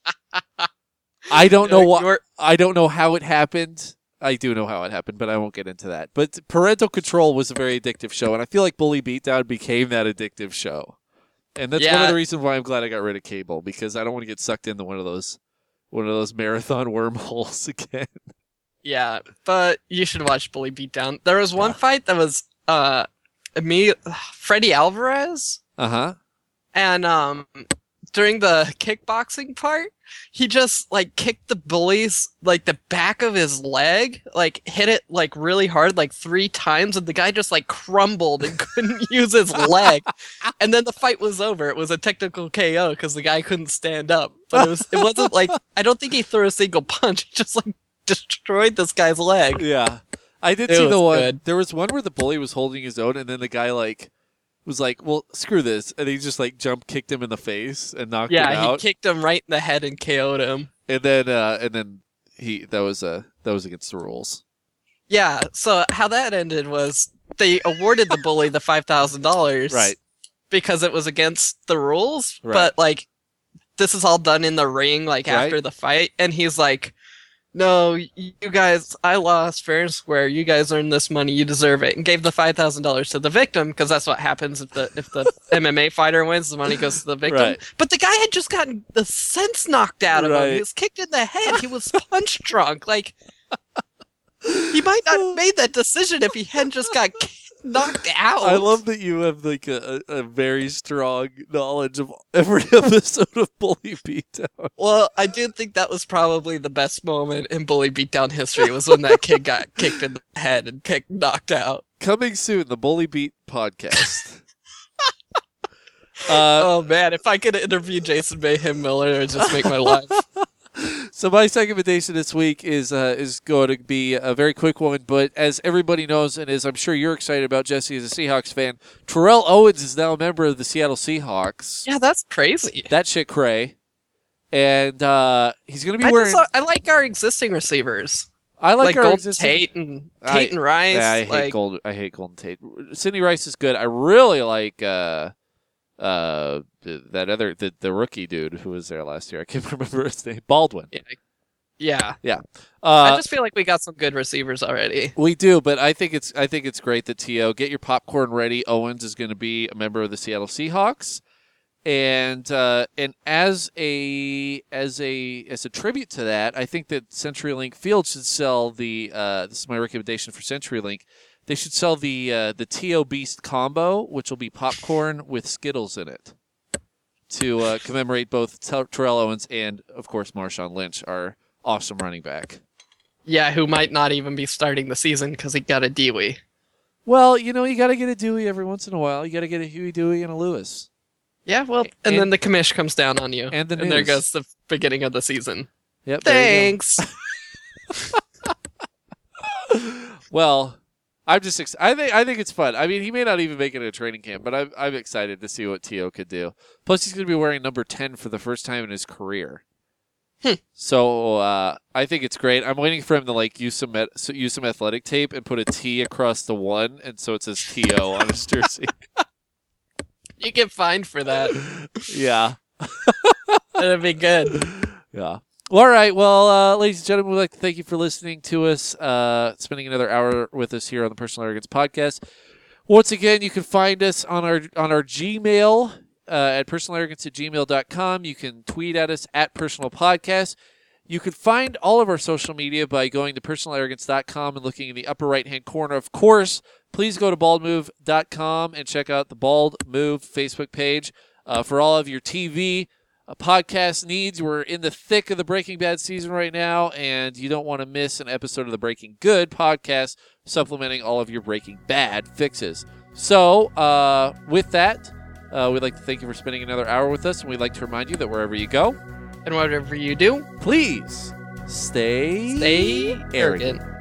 I don't know Like, what you're- I don't know how it happened. I do know how it happened, but I won't get into that. But Parental Control was a very addictive show, and I feel like Bully Beatdown became that addictive show. And that's one of Yeah. the reasons why I'm glad I got rid of cable, because I don't want to get sucked into one of those one of those marathon wormholes again. Yeah, but you should watch Bully Beatdown. There was one Yeah. fight that was uh me Freddie Alvarez, Uh-huh. and um during the kickboxing part, he just like kicked the bully's like the back of his leg, like hit it like really hard like three times, and the guy just like crumbled and couldn't use his leg. And then the fight was over. It was a technical K O because the guy couldn't stand up. But it was it wasn't like I don't think he threw a single punch. He just like destroyed this guy's leg. Yeah. I did It see the was one. good. There was one where the bully was holding his own, and then the guy like was like, "Well, screw this," and he just like jump kicked him in the face and knocked him Yeah, he out. kicked him right in the head and K O'd him. And then uh, and then he that was uh, that was against the rules. Yeah, so how that ended was they awarded the bully the five thousand dollars, Right. because it was against the rules. Right. But like, this is all done in the ring, like Right. after the fight, and he's like, "No, y- you guys, I lost fair and square. You guys earned this money. You deserve it." And gave the five thousand dollars to the victim because that's what happens if the if the M M A fighter wins, the money goes to the victim. Right. But the guy had just gotten the sense knocked out of him. Right. He was kicked in the head. He was punch drunk. Like he might not have made that decision if he hadn't just got knocked out. I love that you have like a, a, a very strong knowledge of every episode of Bully Beatdown. Well, I do think that was probably the best moment in Bully Beatdown history was when that kid got kicked in the head and kicked knocked out. Coming soon, the Bully Beat podcast. uh, Oh man, if I could interview Jason Mayhem Miller, it would just make my life. So my second recommendation this week is uh, is going to be a very quick one, but as everybody knows, and as I'm sure you're excited about, Jesse, as a Seahawks fan, Terrell Owens is now a member of the Seattle Seahawks. Yeah, that's crazy. That shit cray. And uh, he's going to be I, wearing... just, I like our existing receivers, I like, like our Golden existing... Tate and I- Tate and Rice. Yeah, I hate like, Gold. I hate Golden Tate. Sidney Rice is good. I really like uh, uh, that other the, the rookie dude who was there last year. I can't remember his name. Baldwin. yeah, yeah. Uh, I just feel like we got some good receivers already. we do, but I think it's I think it's great that T O get your popcorn ready. Owens is going to be a member of the Seattle Seahawks, and uh, and as a as a as a tribute to that, I think that CenturyLink Field should sell the. Uh, this is my recommendation for CenturyLink. They should sell the uh, the T O Beast combo, which will be popcorn with Skittles in it, to uh, commemorate both Ter- Terrell Owens and, of course, Marshawn Lynch, our awesome running back. Yeah, who might not even be starting the season because he got a Dewey. Well, you know, you got to get a Dewey every once in a while. You got to get a Huey, Dewey, and a Lewis. Yeah, well, and, And- then the commish comes down on you, And the and there news. goes the beginning of the season. Yep. there you go. Thanks. Well, I'm just ex- I think I think it's fun. I mean, he may not even make it a training camp, but I'm I'm excited to see what T O could do. Plus, he's going to be wearing number ten for the first time in his career. Hmm. So uh, I think it's great. I'm waiting for him to like use some met- so use some athletic tape and put a T across the one, and so it says T O on his jersey. You get fined for that. Yeah, That'd be good. yeah. Well, all right. Well, uh, ladies and gentlemen, we'd like to thank you for listening to us, uh, spending another hour with us here on the Personal Arrogance Podcast. Once again, you can find us on our on our Gmail uh, at personalarrogance at gmail dot com. You can tweet at us at Personal Podcast. You can find all of our social media by going to personal arrogance dot com and looking in the upper right-hand corner. Of course, please go to bald move dot com and check out the Bald Move Facebook page uh, for all of your T V uh, podcast needs. We're in the thick of the Breaking Bad season right now, and you don't want to miss an episode of the Breaking Good podcast supplementing all of your Breaking Bad fixes. So, uh, with that, uh, we'd like to thank you for spending another hour with us, and we'd like to remind you that wherever you go, And whatever you do, please stay, stay arrogant. arrogant.